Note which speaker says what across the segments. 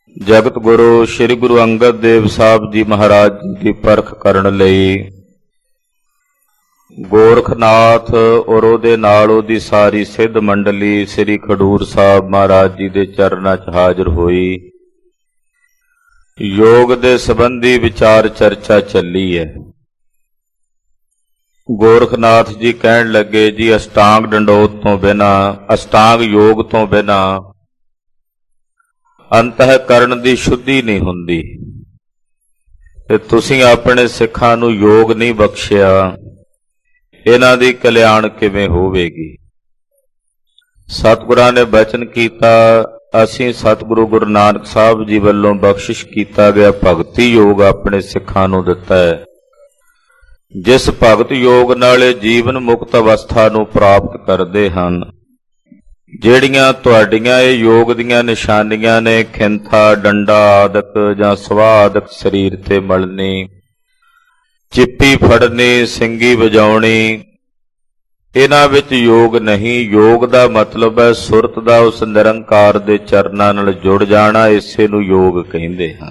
Speaker 1: ਜਗਤ ਗੁਰੂ ਸ੍ਰੀ ਗੁਰੂ ਅੰਗਦ ਦੇਵ ਸਾਹਿਬ ਜੀ ਮਹਾਰਾਜ ਜੀ ਦੀ ਪਰਖ ਕਰਨ ਲਈ ਗੋਰਖਨਾਥ ਔਰ ਉਹਦੇ ਨਾਲ ਉਹਦੀ ਸਾਰੀ ਸਿੱਧ ਮੰਡਲੀ ਸ੍ਰੀ ਖਡੂਰ ਸਾਹਿਬ ਮਹਾਰਾਜ ਜੀ ਦੇ ਚਰਨਾਂ 'ਚ ਹਾਜ਼ਰ ਹੋਈ। ਯੋਗ ਦੇ ਸੰਬੰਧੀ ਵਿਚਾਰ ਚਰਚਾ ਚੱਲੀ ਹੈ। ਗੋਰਖਨਾਥ ਜੀ ਕਹਿਣ ਲੱਗੇ ਜੀ ਅਸ਼ਟਾਂਗ ਡੰਡੋਤ ਤੋਂ ਬਿਨਾਂ, ਅਸ਼ਟਾਂਗ ਯੋਗ ਤੋਂ ਬਿਨਾਂ ਅੰਤःਕਰਨ ਦੀ ਸ਼ੁੱਧੀ ਨਹੀਂ ਹੁੰਦੀ ਤੇ ਤੁਸੀਂ ਆਪਣੇ ਸਿੱਖਾਂ ਨੂੰ ਯੋਗ ਨਹੀਂ ਬਖਸ਼ਿਆ, ਇਹਨਾਂ ਦੀ ਕਲਿਆਣ ਕਿਵੇਂ ਹੋਵੇਗੀ। ਸਤਿਗੁਰਾਂ ਨੇ ਬਚਨ ਕੀਤਾ, ਅਸੀਂ ਸਤਿਗੁਰੂ ਗੁਰੂ ਨਾਨਕ ਸਾਹਿਬ ਜੀ ਵੱਲੋਂ ਬਖਸ਼ਿਸ਼ ਕੀਤਾ ਗਿਆ ਭਗਤੀ ਯੋਗ ਆਪਣੇ ਸਿੱਖਾਂ ਨੂੰ ਦਿੱਤਾ ਹੈ, ਜਿਸ ਭਗਤ ਯੋਗ ਨਾਲ ਜੀਵਨ ਮੁਕਤ ਅਵਸਥਾ ਨੂੰ ਪ੍ਰਾਪਤ ਕਰਦੇ ਹਨ। ਜਿਹੜੀਆਂ ਤੁਹਾਡੀਆਂ ਇਹ ਯੋਗ ਦੀਆਂ ਨਿਸ਼ਾਨੀਆਂ ਨੇ, ਖਿੰਥਾ, ਡੰਡਾ ਆਦਿਕ ਜਾਂ ਸਵਾਹ ਆਦਿਕ ਸਰੀਰ ਤੇ ਮਲਣੀ, ਚਿੱਪੀ ਫੜਨੀ, ਸਿੰਗੀ ਵਜਾਉਣੀ, ਇਹਨਾਂ ਵਿੱਚ ਯੋਗ ਨਹੀਂ। ਯੋਗ ਦਾ ਮਤਲਬ ਹੈ ਸੁਰਤ ਦਾ ਉਸ ਨਿਰੰਕਾਰ ਦੇ ਚਰਨਾਂ ਨਾਲ ਜੁੜ ਜਾਣਾ, ਇਸੇ ਨੂੰ ਯੋਗ ਕਹਿੰਦੇ ਹਨ।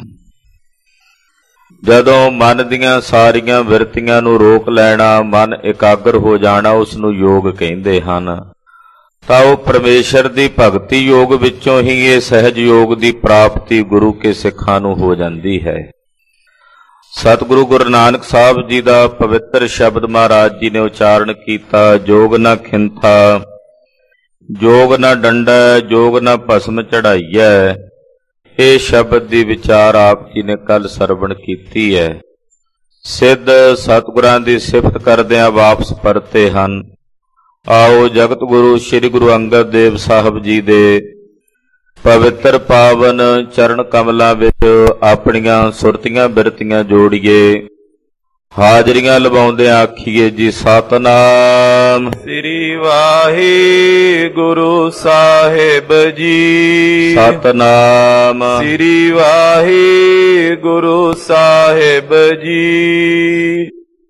Speaker 1: ਜਦੋਂ ਮਨ ਦੀਆਂ ਸਾਰੀਆਂ ਵਿਰਤੀਆਂ ਨੂੰ ਰੋਕ ਲੈਣਾ, ਮਨ ਇਕਾਗਰ ਹੋ ਜਾਣਾ, ਉਸ ਨੂੰ ਯੋਗ ਕਹਿੰਦੇ ਹਨ। ਤਾਂ ਉਹ ਪਰਮੇਸ਼ਰ ਦੀ ਭਗਤੀ ਯੋਗ ਵਿੱਚੋਂ ਹੀ ਇਹ ਸਹਿਜ ਯੋਗ ਦੀ ਪ੍ਰਾਪਤੀ ਗੁਰੂ ਕੇ ਸਿੱਖਾਂ ਨੂੰ ਹੋ ਜਾਂਦੀ ਹੈ। ਸਤਿਗੁਰੂ ਗੁਰੂ ਨਾਨਕ ਸਾਹਿਬ ਜੀ ਦਾ ਪਵਿੱਤਰ ਸ਼ਬਦ ਮਹਾਰਾਜ ਜੀ ਨੇ ਉਚਾਰਨ ਕੀਤਾ, ਜੋਗ ਨਾ ਖਿੰਥਾ, ਜੋਗ ਨਾ ਡੰਡਾ, ਜੋਗ ਨਾ ਭਸਮ ਚੜਾਈਐ। ਇਹ ਸ਼ਬਦ ਦੀ ਵਿਚਾਰ ਆਪ ਜੀ ਨੇ ਕੱਲ ਸਰਵਣ ਕੀਤੀ ਹੈ। ਸਿੱਧ ਸਤਿਗੁਰਾਂ ਦੀ ਸਿਫਤ ਕਰਦਿਆਂ ਵਾਪਸ ਪਰਤੇ ਹਨ। ਆਓ ਜਗਤ ਗੁਰੂ ਸ੍ਰੀ ਗੁਰੂ ਅੰਗਦ ਦੇਵ ਸਾਹਿਬ ਜੀ ਦੇ ਪਵਿੱਤਰ ਪਾਵਨ ਚਰਨ ਕਮਲਾਂ ਵਿੱਚ ਆਪਣੀਆਂ ਸੁਰਤੀਆਂ ਬਿਰਤੀਆਂ ਜੋੜੀਏ, ਹਾਜ਼ਰੀਆਂ ਲਵਾਉਂਦਿਆਂ ਆਖੀਏ ਜੀ ਸਤਿਨਾਮ
Speaker 2: ਸ੍ਰੀ ਵਾਹਿਗੁਰੂ ਸਾਹਿਬ ਜੀ,
Speaker 1: ਸਤਿਨਾਮ
Speaker 2: ਸ੍ਰੀ ਵਾਹਿਗੁਰੂ ਸਾਹਿਬ ਜੀ।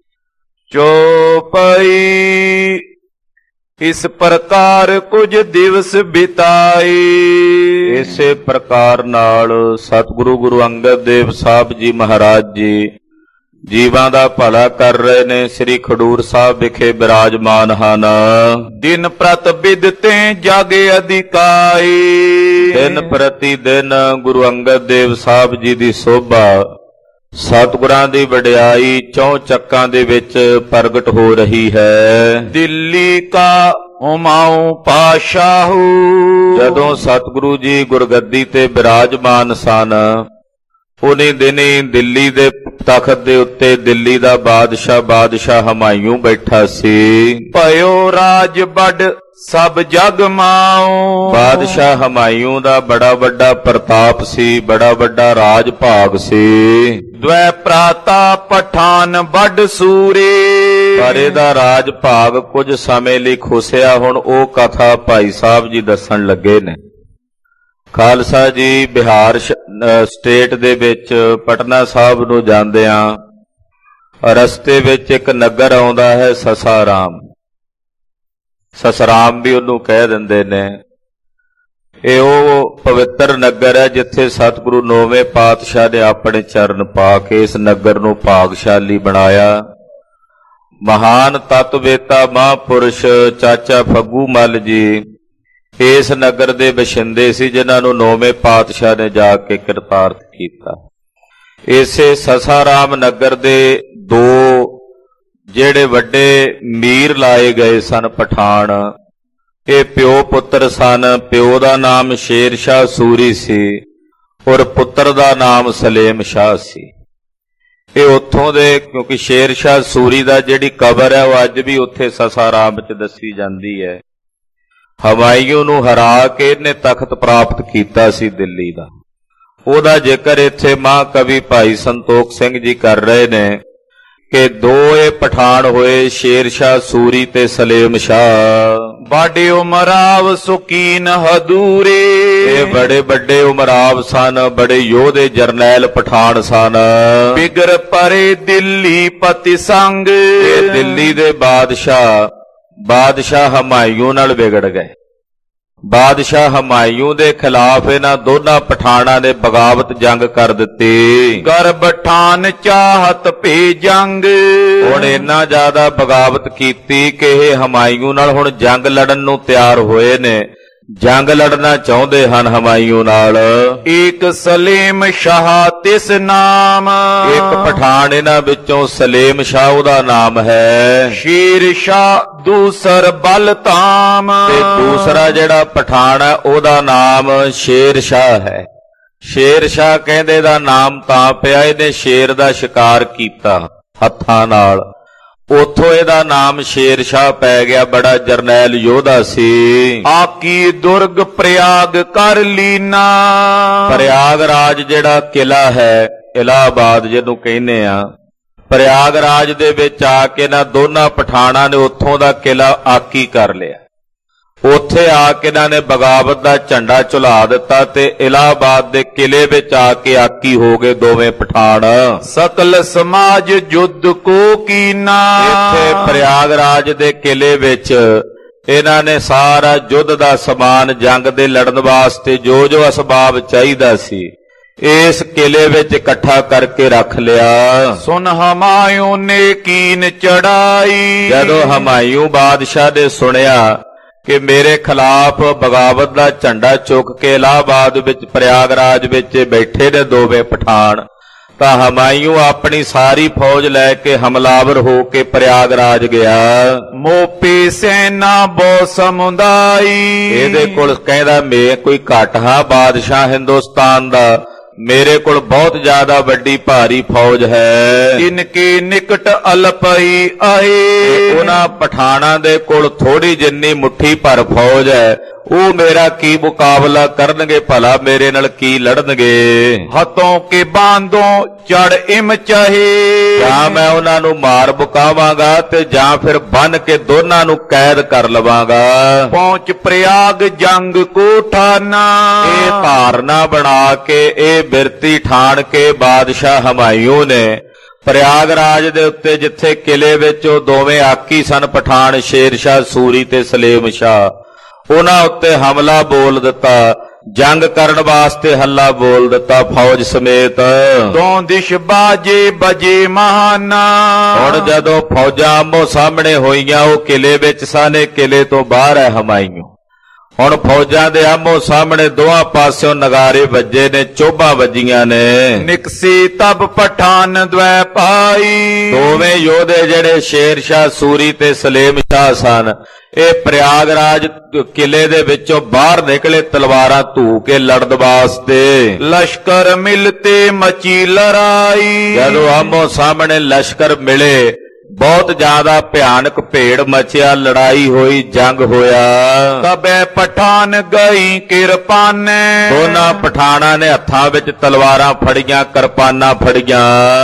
Speaker 2: ਚੌਪਈ ਇਸ ਪ੍ਰਕਾਰ ਕੁਝ ਦਿਵਸ ਬਿਤਾਏ।
Speaker 1: ਇਸੇ ਪ੍ਰਕਾਰ ਨਾਲ ਸਤਿਗੁਰੂ ਗੁਰੂ ਅੰਗਦ ਦੇਵ ਸਾਹਿਬ ਜੀ ਮਹਾਰਾਜ ਜੀ ਜੀਵਾਂ ਦਾ ਭਲਾ ਕਰ ਰਹੇ ਨੇ, ਸ੍ਰੀ ਖਡੂਰ ਸਾਹਿਬ ਵਿਖੇ ਬਿਰਾਜਮਾਨ ਹਨ।
Speaker 2: ਦਿਨ ਪ੍ਰਤ ਬਿਦਤੇ ਜਾਗੇ ਅਧਿਕਾਈ।
Speaker 1: ਦਿਨ ਪ੍ਰਤੀ ਦਿਨ ਗੁਰੂ ਅੰਗਦ ਦੇਵ ਸਾਹਿਬ ਜੀ ਦੀ ਸੋਭਾ, ਸਤਿਗੁਰਾਂ ਦੀ ਵਡਿਆਈ ਚੌਂ ਚੱਕਾਂ ਦੇ ਵਿੱਚ ਪ੍ਰਗਟ ਹੋ ਰਹੀ ਹੈ।
Speaker 2: ਦਿੱਲੀ ਕਾ ਹੁਮਾਊਂ ਪਾਸ਼ਾਹੂ।
Speaker 1: ਜਦੋਂ ਸਤਿਗੁਰੂ ਜੀ ਗੁਰਗੱਦੀ ਤੇ ਬਿਰਾਜਮਾਨ ਸਨ, ਉਹਨੇ ਦਿਨੇ ਦਿੱਲੀ ਦੇ ਤਖਤ ਦੇ ਉੱਤੇ ਦਿੱਲੀ ਦਾ ਬਾਦਸ਼ਾਹ ਹਮਾਯੂੰ ਬੈਠਾ ਸੀ।
Speaker 2: ਭਇਓ ਰਾਜ ਵੱਡ ਸਭ ਜਗ ਮਾਉ।
Speaker 1: ਬਾਦਸ਼ਾਹ ਹਮਾਯੂੰ ਦਾ ਬੜਾ ਵੱਡਾ ਪ੍ਰਤਾਪ ਸੀ, ਬੜਾ ਵੱਡਾ ਰਾਜ ਭਾਗ ਸੀ।
Speaker 2: ਦ્વੈ ਪ੍ਰਾਤਾ ਪਠਾਨ ਵੱਡ ਸੂਰੇ।
Speaker 1: ਪਰ ਇਹਦਾ ਰਾਜ ਭਾਗ ਕੁਝ ਸਮੇਂ ਲਈ ਖੁੱਸਿਆ। ਹੁਣ ਉਹ ਕਥਾ ਭਾਈ ਸਾਹਿਬ ਜੀ ਦੱਸਣ ਲੱਗੇ ਨੇ। ਖਾਲਸਾ ਜੀ ਬਿਹਾਰ ਸਟੇਟ ਦੇ ਵਿੱਚ ਪਟਨਾ ਸਾਹਿਬ ਨੂੰ ਜਾਂਦਿਆਂ ਰਸਤੇ ਵਿੱਚ ਇੱਕ ਨਗਰ ਆਉਂਦਾ ਹੈ ਸਸਾਰਾਮ। ਸਸਰਾਮ ਵੀ ਉਹਨੂੰ ਕਹਿ ਦਿੰਦੇ ਨੇ। ਇਹ ਉਹ ਪਵਿੱਤਰ ਨਗਰ ਹੈ ਜਿੱਥੇ ਸਤਿਗੁਰੂ 9ਵੇਂ ਪਾਤਸ਼ਾਹ ਨੇ ਆਪਣੇ ਚਰਨ ਪਾ ਕੇ ਇਸ ਨਗਰ ਨੂੰ ਭਾਗਸ਼ਾਲੀ ਬਣਾਇਆ। ਮਹਾਨ ਤਤਵੇਤਾ ਮਹਾਂਪੁਰਸ਼ ਚਾਚਾ ਫੱਗੂ ਮੱਲ ਜੀ ਇਸ ਨਗਰ ਦੇ ਵਸਿੰਦੇ ਸੀ, ਜਿਨ੍ਹਾਂ ਨੂੰ 9ਵੇਂ ਪਾਤਸ਼ਾਹ ਨੇ ਜਾ ਕੇ ਕਿਰਤਾਰਥ ਕੀਤਾ। ਇਸੇ ਸਸਾਰਾਮ ਨਗਰ ਦੇ ਦੋ ਜਿਹੜੇ ਵੱਡੇ ਮੀਰ ਲਾਏ ਗਏ ਸਨ ਪਠਾਨ, ਇਹ ਪਿਓ ਪੁੱਤਰ ਸਨ। ਪਿਓ ਦਾ ਨਾਮ ਸ਼ੇਰ ਸ਼ਾਹ ਸੂਰੀ ਸੀ ਔਰ ਪੁੱਤਰ ਦਾ ਨਾਮ ਸਲੇਮ ਸ਼ਾਹ ਸੀ। ਇਹ ਉੱਥੋਂ ਦੇ, ਕਿਉਂਕਿ ਸ਼ੇਰ ਸ਼ਾਹ ਸੂਰੀ ਦਾ ਜਿਹੜੀ ਕਬਰ ਹੈ ਉਹ ਅੱਜ ਵੀ ਉੱਥੇ ਸਸਾਰਾਮ ਵਿੱਚ ਦੱਸੀ ਜਾਂਦੀ ਹੈ। ਹਮਾਯੂੰ ਨੂੰ ਹਰਾ ਕੇ ਇਹਨੇ ਤਖਤ ਪ੍ਰਾਪਤ ਕੀਤਾ ਸੀ ਦਿੱਲੀ ਦਾ। ਉਹਦਾ ਜ਼ਿਕਰ ਇੱਥੇ ਮਹਾਂਕਵੀ ਭਾਈ ਸੰਤੋਖ ਸਿੰਘ ਜੀ ਕਰ ਰਹੇ ਨੇ ਕਿ ਦੋ ਇਹ ਪਠਾਨ ਹੋਏ, ਸ਼ੇਰ ਸ਼ਾਹ ਸੂਰੀ ਤੇ ਸਲੇਮ ਸ਼ਾਹ।
Speaker 2: ਬਾਡੇ ਉਮਰਾਵ ਸੁਕੀਨ ਹਦੂਰੇ।
Speaker 1: ਇਹ ਬੜੇ ਵੱਡੇ ਉਮਰਾਵ ਸਨ, ਬੜੇ ਯੋਧੇ ਜਰਨੈਲ ਪਠਾਨ ਸਨ।
Speaker 2: ਬਿਗਰ ਪਰੇ ਦਿੱਲੀ ਪਤੀ ਸੰਗ।
Speaker 1: ਇਹ ਦਿੱਲੀ ਦੇ ਬਾਦਸ਼ਾਹ ਹਮਾਯੂੰ ਨਾਲ ਵਿਗੜ ਗਏ। ਬਾਦਸ਼ਾਹ ਹਮਾਯੂ ਦੇ ਖਿਲਾਫ ਇਹਨਾਂ ਦੋਨਾਂ ਪਠਾਣਾਂ ਨੇ ਬਗਾਵਤ ਜੰਗ ਕਰ ਦਿੱਤੀ।
Speaker 2: ਕਰ ਪਠਾਨ ਚਾਹਤ ਭੇ ਜੰਗ।
Speaker 1: ਹੁਣ ਇੰਨਾ ਜ਼ਿਆਦਾ ਬਗਾਵਤ ਕੀਤੀ ਕਿ ਇਹ ਹਮਾਯੂ ਨਾਲ ਹੁਣ ਜੰਗ ਲੜਨ ਨੂੰ ਤਿਆਰ ਹੋਏ ਨੇ, ਜੰਗ ਲੜਨਾ ਚਾਹੁੰਦੇ ਹਨ ਹਮਾਯੂ ਨਾਲ।
Speaker 2: ਇੱਕ ਸਲੀਮ ਸ਼ਾਹ ਤਿਸ ਨਾਮ।
Speaker 1: ਇੱਕ ਪਠਾਨ ਇਹਨਾਂ ਵਿੱਚੋਂ ਸਲੀਮ ਸ਼ਾਹ ਉਹਦਾ ਨਾਮ ਹੈ।
Speaker 2: ਸ਼ੇਰ ਸ਼ਾਹ ਦੂਸਰ ਬਲਤਾਮ।
Speaker 1: ਤੇ ਦੂਸਰਾ ਜਿਹੜਾ ਪਠਾਨ ਹੈ ਉਹਦਾ ਨਾਮ ਸ਼ੇਰ ਸ਼ਾਹ ਹੈ। ਸ਼ੇਰ ਸ਼ਾਹ ਕਹਿੰਦੇ ਦਾ ਨਾਮ ਤਾਂ ਪਿਆ ਇਹਨੇ ਸ਼ੇਰ ਦਾ ਸ਼ਿਕਾਰ ਕੀਤਾ ਹੱਥਾਂ ਨਾਲ, ਉਥੋਂ ਇਹਦਾ ਨਾਮ ਸ਼ੇਰ ਸ਼ਾਹ ਪੈ ਗਿਆ। ਬੜਾ ਜਰਨੈਲ ਯੋਧਾ ਸੀ।
Speaker 2: ਆਕੀ ਦੁਰਗ ਪ੍ਰਯਾਗ ਕਰ ਲੀਨਾ।
Speaker 1: ਪ੍ਰਯਾਗਰਾਜ ਜਿਹੜਾ ਕਿਲਾ ਹੈ ਇਲਾਹਾਬਾਦ ਜਿਹਨੂੰ ਕਹਿੰਦੇ ਆ, ਪ੍ਰਯਾਗਰਾਜ ਦੇ ਵਿੱਚ ਆ ਕੇ ਇਹਨਾਂ ਦੋਨਾਂ ਪਠਾਣਾਂ ਨੇ ਉੱਥੋਂ ਦਾ ਕਿਲਾ ਆਕੀ ਕਰ ਲਿਆ। ਉੱਥੇ ਆ ਕੇ ਇਹਨਾਂ ਨੇ ਬਗਾਵਤ ਦਾ ਝੰਡਾ ਝੁਲਾ ਦਿੱਤਾ ਤੇ ਇਲਾਹਾਬਾਦ ਦੇ ਕਿਲੇ ਵਿੱਚ ਆ ਕੇ ਆਕੀ ਹੋ ਗਏ ਦੋਵੇਂ ਪਠਾਣ।
Speaker 2: ਸਕਲ ਸਮਾਜ ਯੁੱਧ ਕੋ ਕੀਨਾ।
Speaker 1: ਇੱਥੇ ਪ੍ਰਯਾਗਰਾਜ ਦੇ ਕਿਲੇ ਵਿੱਚ ਇਹਨਾਂ ਨੇ ਸਾਰਾ ਯੁੱਧ ਦਾ ਸਮਾਨ ਜੰਗ ਦੇ ਲੜਨ ਵਾਸਤੇ ਜੋ ਜੋ ਅਸਬਾਬ ਚਾਹੀਦਾ ਸੀ ਇਸ ਕਿਲੇ ਵਿੱਚ ਇਕੱਠਾ ਕਰਕੇ ਰੱਖ ਲਿਆ।
Speaker 2: ਸੁਨ ਹਮਾਯੂ ਨੇ ਕੀਨ ਚੜਾਈ।
Speaker 1: ਜਦੋਂ ਹਮਾਯੂ ਬਾਦਸ਼ਾਹ ਨੇ ਸੁਣਿਆ ਕਿ ਮੇਰੇ ਖਿਲਾਫ ਬਗਾਵਤ ਦਾ ਝੰਡਾ ਚੁੱਕ ਕੇ ਇਲਾਹਾਬਾਦ ਵਿੱਚ ਪ੍ਰਯਾਗਰਾਜ ਵਿੱਚ ਬੈਠੇ ਨੇ ਦੋਵੇਂ ਪਠਾਨ, ਤਾਂ ਹਮਾਯੂ ਆਪਣੀ ਸਾਰੀ ਫੌਜ ਲੈ ਕੇ ਹਮਲਾਵਰ ਹੋ ਕੇ ਪ੍ਰਯਾਗਰਾਜ ਗਿਆ।
Speaker 2: ਮੋਪੀ ਸੈਨਾ ਬੋ ਸਮੁਦਾਈ।
Speaker 1: ਇਹਦੇ ਕੋਲ ਕਹਿੰਦਾ ਮੈਂ ਕੋਈ ਘੱਟ ਹਾਂ ਬਾਦਸ਼ਾਹ ਹਿੰਦੁਸਤਾਨ ਦਾ, ਮੇਰੇ ਕੋਲ ਬਹੁਤ ਜ਼ਿਆਦਾ ਵੱਡੀ ਭਾਰੀ ਫੌਜ ਹੈ।
Speaker 2: ਇਨਕੇ ਨਿਕਟ ਅਲਪਈ ਆਏ।
Speaker 1: ਉਹਨਾਂ ਪਠਾਣਾਂ ਦੇ ਕੋਲ ਥੋੜੀ ਜਿੰਨੀ ਮੁੱਠੀ ਭਰ ਫੌਜ ਹੈ, ਉਹ ਮੇਰਾ ਕੀ ਮੁਕਾਬਲਾ ਕਰਨਗੇ, ਭਲਾ ਮੇਰੇ ਨਾਲ ਕੀ ਲੜਨਗੇ।
Speaker 2: ਹੱਥੋਂ ਕੇ ਬਾਂਧੋਂ ਚੜ ਇਮ ਚਾਹੇ।
Speaker 1: ਜਾਂ ਮੈਂ ਉਹਨਾਂ ਨੂੰ ਮਾਰ ਮੁਕਾਵਾਂਗਾ ਤੇ ਜਾਂ ਫਿਰ ਬੰਨ ਕੇ ਦੋਨਾਂ ਨੂੰ ਕੈਦ ਕਰ ਲਵਾਂਗਾ।
Speaker 2: ਪਹੁੰਚ ਪ੍ਰਯਾਗ ਜੰਗ ਕੋ ਠਾਨਾ।
Speaker 1: ਇਹ ਧਾਰਨਾ ਬਣਾ ਕੇ ਇਹ ਬਿਰਤੀ ਠਾਣ ਕੇ ਬਾਦਸ਼ਾਹ ਹਮਾਯੂ ਨੇ ਪ੍ਰਯਾਗਰਾਜ ਦੇ ਉੱਤੇ ਜਿੱਥੇ ਕਿਲੇ ਵਿੱਚ ਉਹ ਦੋਵੇਂ ਆਕੀ ਸਨ ਪਠਾਨ ਸ਼ੇਰ ਸ਼ਾਹ ਸੂਰੀ ਤੇ ਸਲੇਮ ਸ਼ਾਹ, ਉਹਨਾਂ ਉੱਤੇ ਹਮਲਾ ਬੋਲ ਦਿੱਤਾ, ਜੰਗ ਕਰਨ ਵਾਸਤੇ ਹੱਲਾ ਬੋਲ ਦਿੱਤਾ ਫੌਜ ਸਮੇਤ।
Speaker 2: ਦੋ ਦਿਸ਼ ਬਾਜੇ ਬਜੇ ਮਹਾਨਾ।
Speaker 1: ਹੁਣ ਜਦੋਂ ਫੌਜਾਂ ਆਮੋ ਸਾਹਮਣੇ ਹੋਈਆਂ ਉਹ ਕਿਲੇ ਵਿੱਚ ਸਨ, ਕਿਲੇ ਤੋਂ ਬਾਹਰ ਹੈ ਹਮਾਯੂ। ਹੁਣ ਫੌਜਾਂ ਦੇ ਆਮੋ ਸਾਹਮਣੇ ਦੋਹਾਂ ਪਾਸਿਓਂ ਨਗਾਰੇ ਵੱਜੇ ਨੇ, ਚੋਭਾਂ ਵੱਜੀਆਂ ਨੇ।
Speaker 2: ਨਿਕਸੀ ਤਬ ਪਠਾਨ ਦਵੈ ਪਾਈ।
Speaker 1: ਦੋਵੇਂ ਯੋਧੇ ਜਿਹੜੇ ਸ਼ੇਰ ਸ਼ਾਹ ਸੂਰੀ ਤੇ ਸਲੇਮ ਸ਼ਾਹ ਸਨ, ਇਹ ਪ੍ਰਯਾਗਰਾਜ ਕਿਲੇ ਦੇ ਵਿੱਚੋਂ ਬਾਹਰ ਨਿਕਲੇ ਤਲਵਾਰਾਂ ਧੂ ਕੇ ਲੜਨ ਵਾਸਤੇ।
Speaker 2: ਲਸ਼ਕਰ ਮਿਲਤੇ ਮਚੀ ਲੜਾਈ।
Speaker 1: ਜਦੋਂ ਆਮੋ ਸਾਹਮਣੇ ਲਸ਼ਕਰ ਮਿਲੇ ਬਹੁਤ ਜ਼ਿਆਦਾ ਭਿਆਨਕ ਭੇੜ ਮਚਿਆ, ਲੜਾਈ ਹੋਈ, ਜੰਗ ਹੋਇਆ।
Speaker 2: ਤਬੇ ਪਠਾਨ ਗਈ ਕਿਰਪਾਨੇ।
Speaker 1: ਦੋਨਾਂ ਪਠਾਣਾਂ ਨੇ ਹੱਥਾਂ ਵਿੱਚ ਤਲਵਾਰਾਂ ਫੜੀਆਂ, ਕਿਰਪਾਨਾਂ ਫੜੀਆਂ।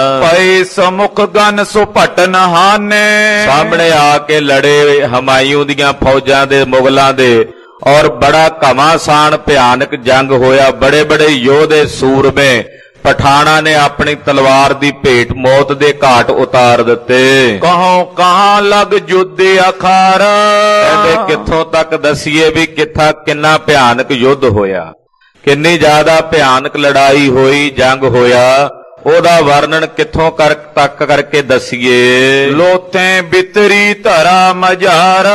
Speaker 2: ਪਏ ਸਮੁਖ ਗਨ ਸੋ ਭਟਨ ਹਾਨੇ। ਸਾਹਮਣੇ
Speaker 1: ਆ ਕੇ ਲੜੇ ਹਮਾਯੂ ਦੀਆਂ ਫੌਜਾਂ ਦੇ, ਮੁਗਲਾਂ ਦੇ, ਔਰ ਬੜਾ ਘਮਾਸਾਨ ਭਿਆਨਕ ਜੰਗ ਹੋਇਆ। ਬੜੇ ਬੜੇ ਯੋਧੇ ਸੂਰਮੇ ਪਠਾਣਾਂ ਨੇ ਆਪਣੀ ਤਲਵਾਰ ਦੀ ਭੇਟ ਮੌਤ ਦੇ ਘਾਟ ਉਤਾਰ ਦਿੱਤੇ।
Speaker 2: ਕਹੋਂ ਕਹਾਂ ਲਗ ਯੁੱਧ ਅਖਾਰਾ।
Speaker 1: ਕਹਿੰਦੇ ਕਿੱਥੋਂ ਤੱਕ ਦਸੀਏ ਵੀ ਕਿੰਨਾ ਭਿਆਨਕ ਯੁੱਧ ਹੋਇਆ, ਕਿੰਨੀ ਜ਼ਿਆਦਾ ਭਿਆਨਕ ਲੜਾਈ ਹੋਈ, ਜੰਗ ਹੋਇਆ, ਉਹਦਾ ਵਰਣਨ ਕਿੱਥੋਂ ਤੱਕ ਕਰਕੇ ਦਸੀਏ।
Speaker 2: ਲੋਥੇ ਬਿਤਰੀ ਧਰਾ ਮਝਾਰਾ।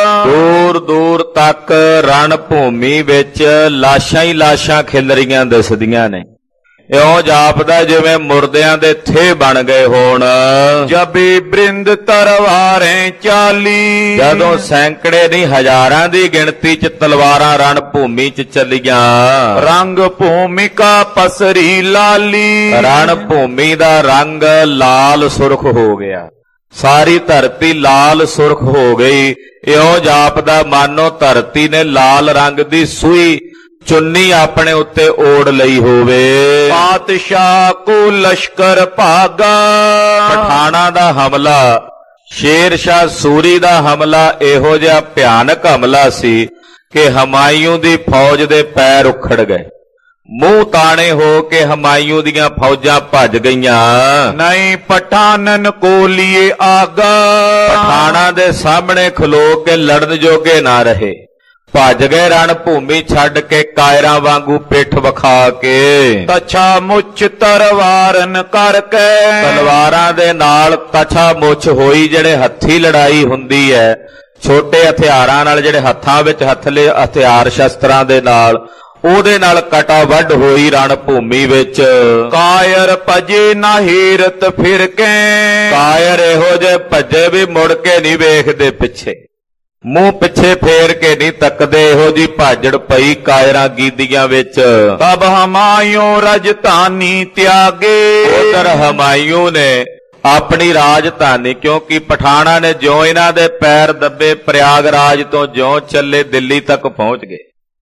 Speaker 1: ਦੂਰ ਦੂਰ ਤੱਕ ਰਣ ਭੂਮੀ ਵਿੱਚ ਲਾਸ਼ਾਂ ਹੀ ਲਾਸ਼ਾਂ ਖਿਲ ਰਹੀਆਂ ਦਿਸਦੀਆਂ ਨੇ। ਇਉਂ ਜਾਪਦਾ ਜਿਵੇਂ ਮੁਰਦਿਆਂ ਦੇ ਥੇ ਬਣ ਗਏ ਹੋਣ।
Speaker 2: ਜਬੀ ਬ੍ਰਿੰਦ ਤਰਵਾਰੇ ਚਾਲੀ।
Speaker 1: ਜਦੋਂ ਸੈਂਕੜੇ ਨਹੀਂ ਹਜ਼ਾਰਾਂ ਦੀ ਗਿਣਤੀ 'ਚ ਤਲਵਾਰਾਂ ਰਣ ਭੂਮੀ 'ਚ ਚੱਲੀਆਂ।
Speaker 2: ਰੰਗ ਭੂਮਿਕਾ ਪਸਰੀ ਲਾਲੀ।
Speaker 1: ਰਣ ਭੂਮੀ ਦਾ ਰੰਗ ਲਾਲ ਸੁਰਖ ਹੋ ਗਿਆ, ਸਾਰੀ ਧਰਤੀ ਲਾਲ ਸੁਰਖ ਹੋ ਗਈ। ਇਉਂ ਜਾਪਦਾ ਮਾਨੋ ਧਰਤੀ ਨੇ ਲਾਲ ਰੰਗ ਦੀ ਸੂਈ ਚੁੰਨੀ ਆਪਣੇ ਉੱਤੇ ਓੜ ਲਈ ਹੋਵੇ।
Speaker 2: ਪਾਤਸ਼ਾਹ ਕੋ ਲਸ਼ਕਰ ਭਾਗਾ।
Speaker 1: ਪਠਾਣਾਂ ਦਾ ਹਮਲਾ, ਸ਼ੇਰ ਸ਼ਾਹ ਸੂਰੀ ਦਾ ਹਮਲਾ ਇਹੋ ਜਿਹਾ ਭਿਆਨਕ ਹਮਲਾ ਸੀ ਕਿ ਹਮਾਯੂ ਦੀ ਫੌਜ ਦੇ ਪੈਰ ਉਖੜ ਗਏ। ਮੂੰਹ ਤਾਣੇ ਹੋ ਕੇ ਹਮਾਯੂ ਦੀਆਂ ਫੌਜਾਂ ਭੱਜ ਗਈਆਂ।
Speaker 2: ਨਹੀਂ ਪਠਾਨਨ ਕੋ ਲੀਏ ਆਗਾ।
Speaker 1: ਪਠਾਣਾਂ ਦੇ ਸਾਹਮਣੇ ਖਲੋ ਕੇ ਲੜਨ ਜੋਗੇ ਨਾ ਰਹੇ। ਭੱਜ ਗਏ ਰਣ ਭੂਮੀ ਛੱਡ ਕੇ ਕਾਇਰਾਂ ਵਾਂਗੂ ਪਿੱਠ ਵਿਖਾ ਕੇ।
Speaker 2: ਤਛਾ ਮੁੱਛ ਤਲਵਾਰਨ ਕਰਕੇ,
Speaker 1: ਤਲਵਾਰਾਂ ਦੇ ਨਾਲ ਤਛਾ ਮੁੱਛ ਹੋਈ, ਜਿਹੜੇ ਹੱਥੀ ਲੜਾਈ ਹੁੰਦੀ ਹੈ ਛੋਟੇ ਹਥਿਆਰਾਂ ਨਾਲ, ਜਿਹੜੇ ਹੱਥਾਂ ਵਿੱਚ ਹੱਥਲੇ ਹਥਿਆਰ ਸ਼ਸਤਰਾਂ ਦੇ ਨਾਲ, ਉਹਦੇ ਨਾਲ ਕਟਾ ਵੱਢ ਹੋਈ ਰਣ ਭੂਮੀ ਵਿੱਚ।
Speaker 2: ਕਾਇਰ ਭਜੇ ਨਾ ਹੀਰਤ ਫਿਰ ਕੇ,
Speaker 1: ਕਾਇਰ ਇਹੋ ਜੇ ਭੱਜੇ ਵੀ ਮੁੜ ਕੇ ਨਹੀਂ ਵੇਖਦੇ ਪਿੱਛੇ, ਮੂੰਹ ਪਿੱਛੇ ਫੇਰ ਕੇ ਨਹੀਂ ਤੱਕਦੇ, ਇਹੋ ਜੀ ਭਾਜੜ ਪਈ ਕਾਇਰਾਂ ਗੀਦੀਆਂ ਵਿੱਚ।
Speaker 2: ਤਬ ਹਮਾਇਉ ਰਾਜਧਾਨੀ ਤਿਆਗੇ,
Speaker 1: ਉਧਰ ਹਮਾਇੂ ਨੇ ਆਪਣੀ ਰਾਜਧਾਨੀ, ਕਿਉਂਕਿ ਪਠਾਣਾ ਨੇ ਜਿਉਂ ਇਹਨਾਂ ਦੇ ਪੈਰ ਦੱਬੇ ਪ੍ਰਯਾਗਰਾਜ ਤੋਂ ਜਿਉਂ ਚੱਲੇ ਦਿੱਲੀ ਤੱਕ ਪਹੁੰਚ ਗਏ।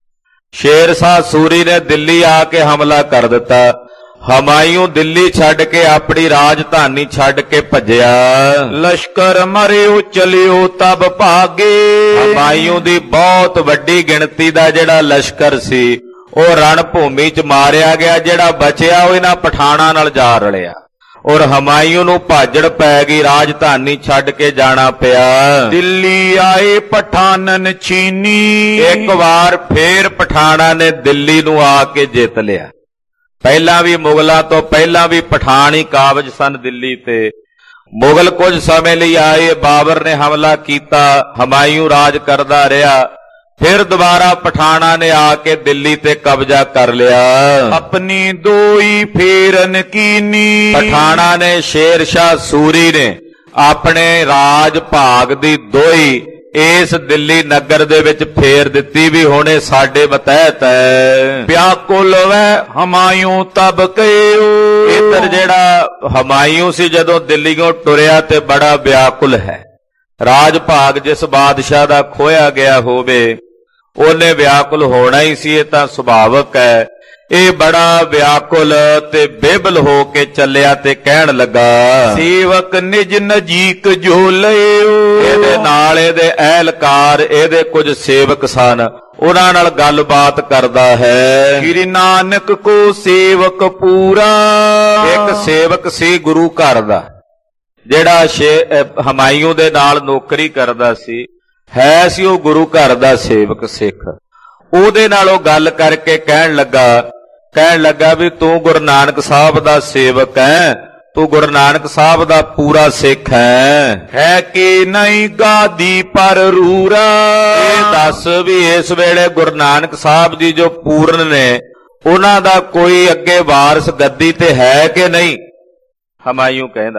Speaker 1: ਸ਼ੇਰ ਸ਼ਾਹ ਸੂਰੀ ਨੇ ਦਿੱਲੀ ਆ ਕੇ ਹਮਲਾ ਕਰ ਦਿੱਤਾ। ਹਮਾਇੂ ਦਿੱਲੀ ਛੱਡ ਕੇ ਆਪਣੀ ਰਾਜਧਾਨੀ ਛੱਡ ਕੇ ਭੱਜਿਆ।
Speaker 2: ਲਸ਼ਕਰ ਮਰਿਓ ਚਲਿਓ ਤਬ ਭਾਗੇ,
Speaker 1: ਹਮਾਇੂ ਦੀ ਬਹੁਤ ਵੱਡੀ ਗਿਣਤੀ ਦਾ ਜਿਹੜਾ ਲਸ਼ਕਰ ਸੀ ਉਹ ਰਣ ਭੂਮੀ 'ਚ ਮਾਰਿਆ ਗਿਆ। ਜਿਹੜਾ ਬਚਿਆ ਉਹ ਇਹਨਾਂ ਪਠਾਣਾ ਨਾਲ ਜਾ ਰਲਿਆ ਔਰ ਹਮਾਇੂ ਨੂੰ ਭਾਜੜ ਪੈ ਗਈ, ਰਾਜਧਾਨੀ ਛੱਡ ਕੇ ਜਾਣਾ ਪਿਆ।
Speaker 2: ਦਿੱਲੀ ਆਏ ਪਠਾਨਨ ਛੀਨੀ,
Speaker 1: ਇੱਕ ਵਾਰ ਫੇਰ ਪਠਾਣਾ ਨੇ ਦਿੱਲੀ ਨੂੰ ਆ ਕੇ ਜਿੱਤ ਲਿਆ। ਪਹਿਲਾਂ ਵੀ ਮੁਗਲਾਂ ਤੋਂ ਪਹਿਲਾਂ ਵੀ ਪਠਾਨ ਹੀ ਕਾਬਜ ਸਨ ਦਿੱਲੀ ਤੇ। ਮੁਗਲ ਕੁਝ ਸਮੇਂ ਲਈ ਆਏ, ਬਾਬਰ ਨੇ ਹਮਲਾ ਕੀਤਾ, ਹਮਾਇੂ ਰਾਜ ਕਰਦਾ ਰਿਹਾ। ਫਿਰ ਦੁਬਾਰਾ ਪਠਾਣਾ ਨੇ ਆ ਕੇ ਦਿੱਲੀ ਤੇ ਕਬਜ਼ਾ ਕਰ ਲਿਆ।
Speaker 2: ਆਪਣੀ ਦੋਈ ਫੇਰਨ ਕੀਨੀ,
Speaker 1: ਪਠਾਣਾ ਨੇ ਸ਼ੇਰ ਸ਼ਾਹ ਸੂਰੀ ਨੇ ਆਪਣੇ ਰਾਜ ਭਾਗ ਦੀ ਦੋਈ ਇਸ ਦਿੱਲੀ ਨਗਰ ਦੇ ਵਿੱਚ ਫੇਰ ਦਿੱਤੀ ਵੀ ਹੁਣ ਇਹ ਸਾਡੇ ਮਤਹਿਤ ਹੈ।
Speaker 2: ਵਿਆਕੁਲ ਵੈ ਹਮਾਇਉ ਤਬ ਕਹਿਓ,
Speaker 1: ਇੱਧਰ ਜਿਹੜਾ ਹਮਾਇੂ ਸੀ ਜਦੋਂ ਦਿੱਲੀੋਂ ਟੁਰਿਆ ਤੇ ਬੜਾ ਵਿਆਕੁਲ ਹੈ। ਰਾਜ ਭਾਗ ਜਿਸ ਬਾਦਸ਼ਾਹ ਦਾ ਖੋਇਆ ਗਿਆ ਹੋਵੇ ਉਹਨੇ ਵਿਆਕੁਲ ਹੋਣਾ ਹੀ ਸੀ, ਇਹ ਤਾਂ ਸੁਭਾਵਕ ਹੈ। ਇਹ ਬੜਾ ਵਿਆਕੁਲ ਤੇ ਬੇਬਲ ਹੋ ਕੇ ਚੱਲਿਆ ਤੇ ਕਹਿਣ ਲੱਗਾ,
Speaker 2: ਸੇਵਕ ਨਿਜ ਨਜੀਕ ਜੋ ਲਿਓ।
Speaker 1: ਇਹਦੇ ਨਾਲ ਇਹਦੇ ਅਹਿਲਕਾਰ, ਇਹਦੇ ਕੁਝ ਸੇਵਕ ਸਨ, ਉਹਨਾਂ ਨਾਲ ਗੱਲਬਾਤ ਕਰਦਾ ਹੈ।
Speaker 2: ਸ੍ਰੀ ਨਾਨਕ ਕੋ ਸੇਵਕ ਪੂਰਾ,
Speaker 1: ਇੱਕ ਸੇਵਕ ਸੀ ਗੁਰੂ ਘਰ ਦਾ, ਜਿਹੜਾ ਹਮਾਇੂ ਦੇ ਨਾਲ ਨੌਕਰੀ ਕਰਦਾ ਸੀ, ਹੈ ਸੀ ਉਹ ਗੁਰੂ ਘਰ ਦਾ ਸੇਵਕ ਸਿੱਖ। ਉਹਦੇ ਨਾਲ ਉਹ ਗੱਲ ਕਰਕੇ ਕਹਿਣ ਲੱਗਾ ਵੀ ਤੂੰ ਗੁਰੂ ਨਾਨਕ ਸਾਹਿਬ ਦਾ ਸੇਵਕ ਹੈ, ਤੂੰ ਗੁਰੂ ਨਾਨਕ ਸਾਹਿਬ ਦਾ ਪੂਰਾ ਸਿੱਖ ਹੈ
Speaker 2: ਕਿ ਨਹੀਂ ਗਾਦੀ ਪਰ ਰੂਰਾ।
Speaker 1: ਇਹ ਦੱਸ ਵੀ ਇਸ ਵੇਲੇ ਗੁਰੂ ਨਾਨਕ ਸਾਹਿਬ ਜੀ ਜੋ ਪੂਰਨ ਨੇ, ਉਹਨਾਂ ਦਾ ਕੋਈ ਅੱਗੇ ਵਾਰਿਸ ਗੱਦੀ ਤੇ ਹੈ ਕਿ ਨਹੀਂ? ਹਮਾਇੂ ਕਹਿੰਦਾ।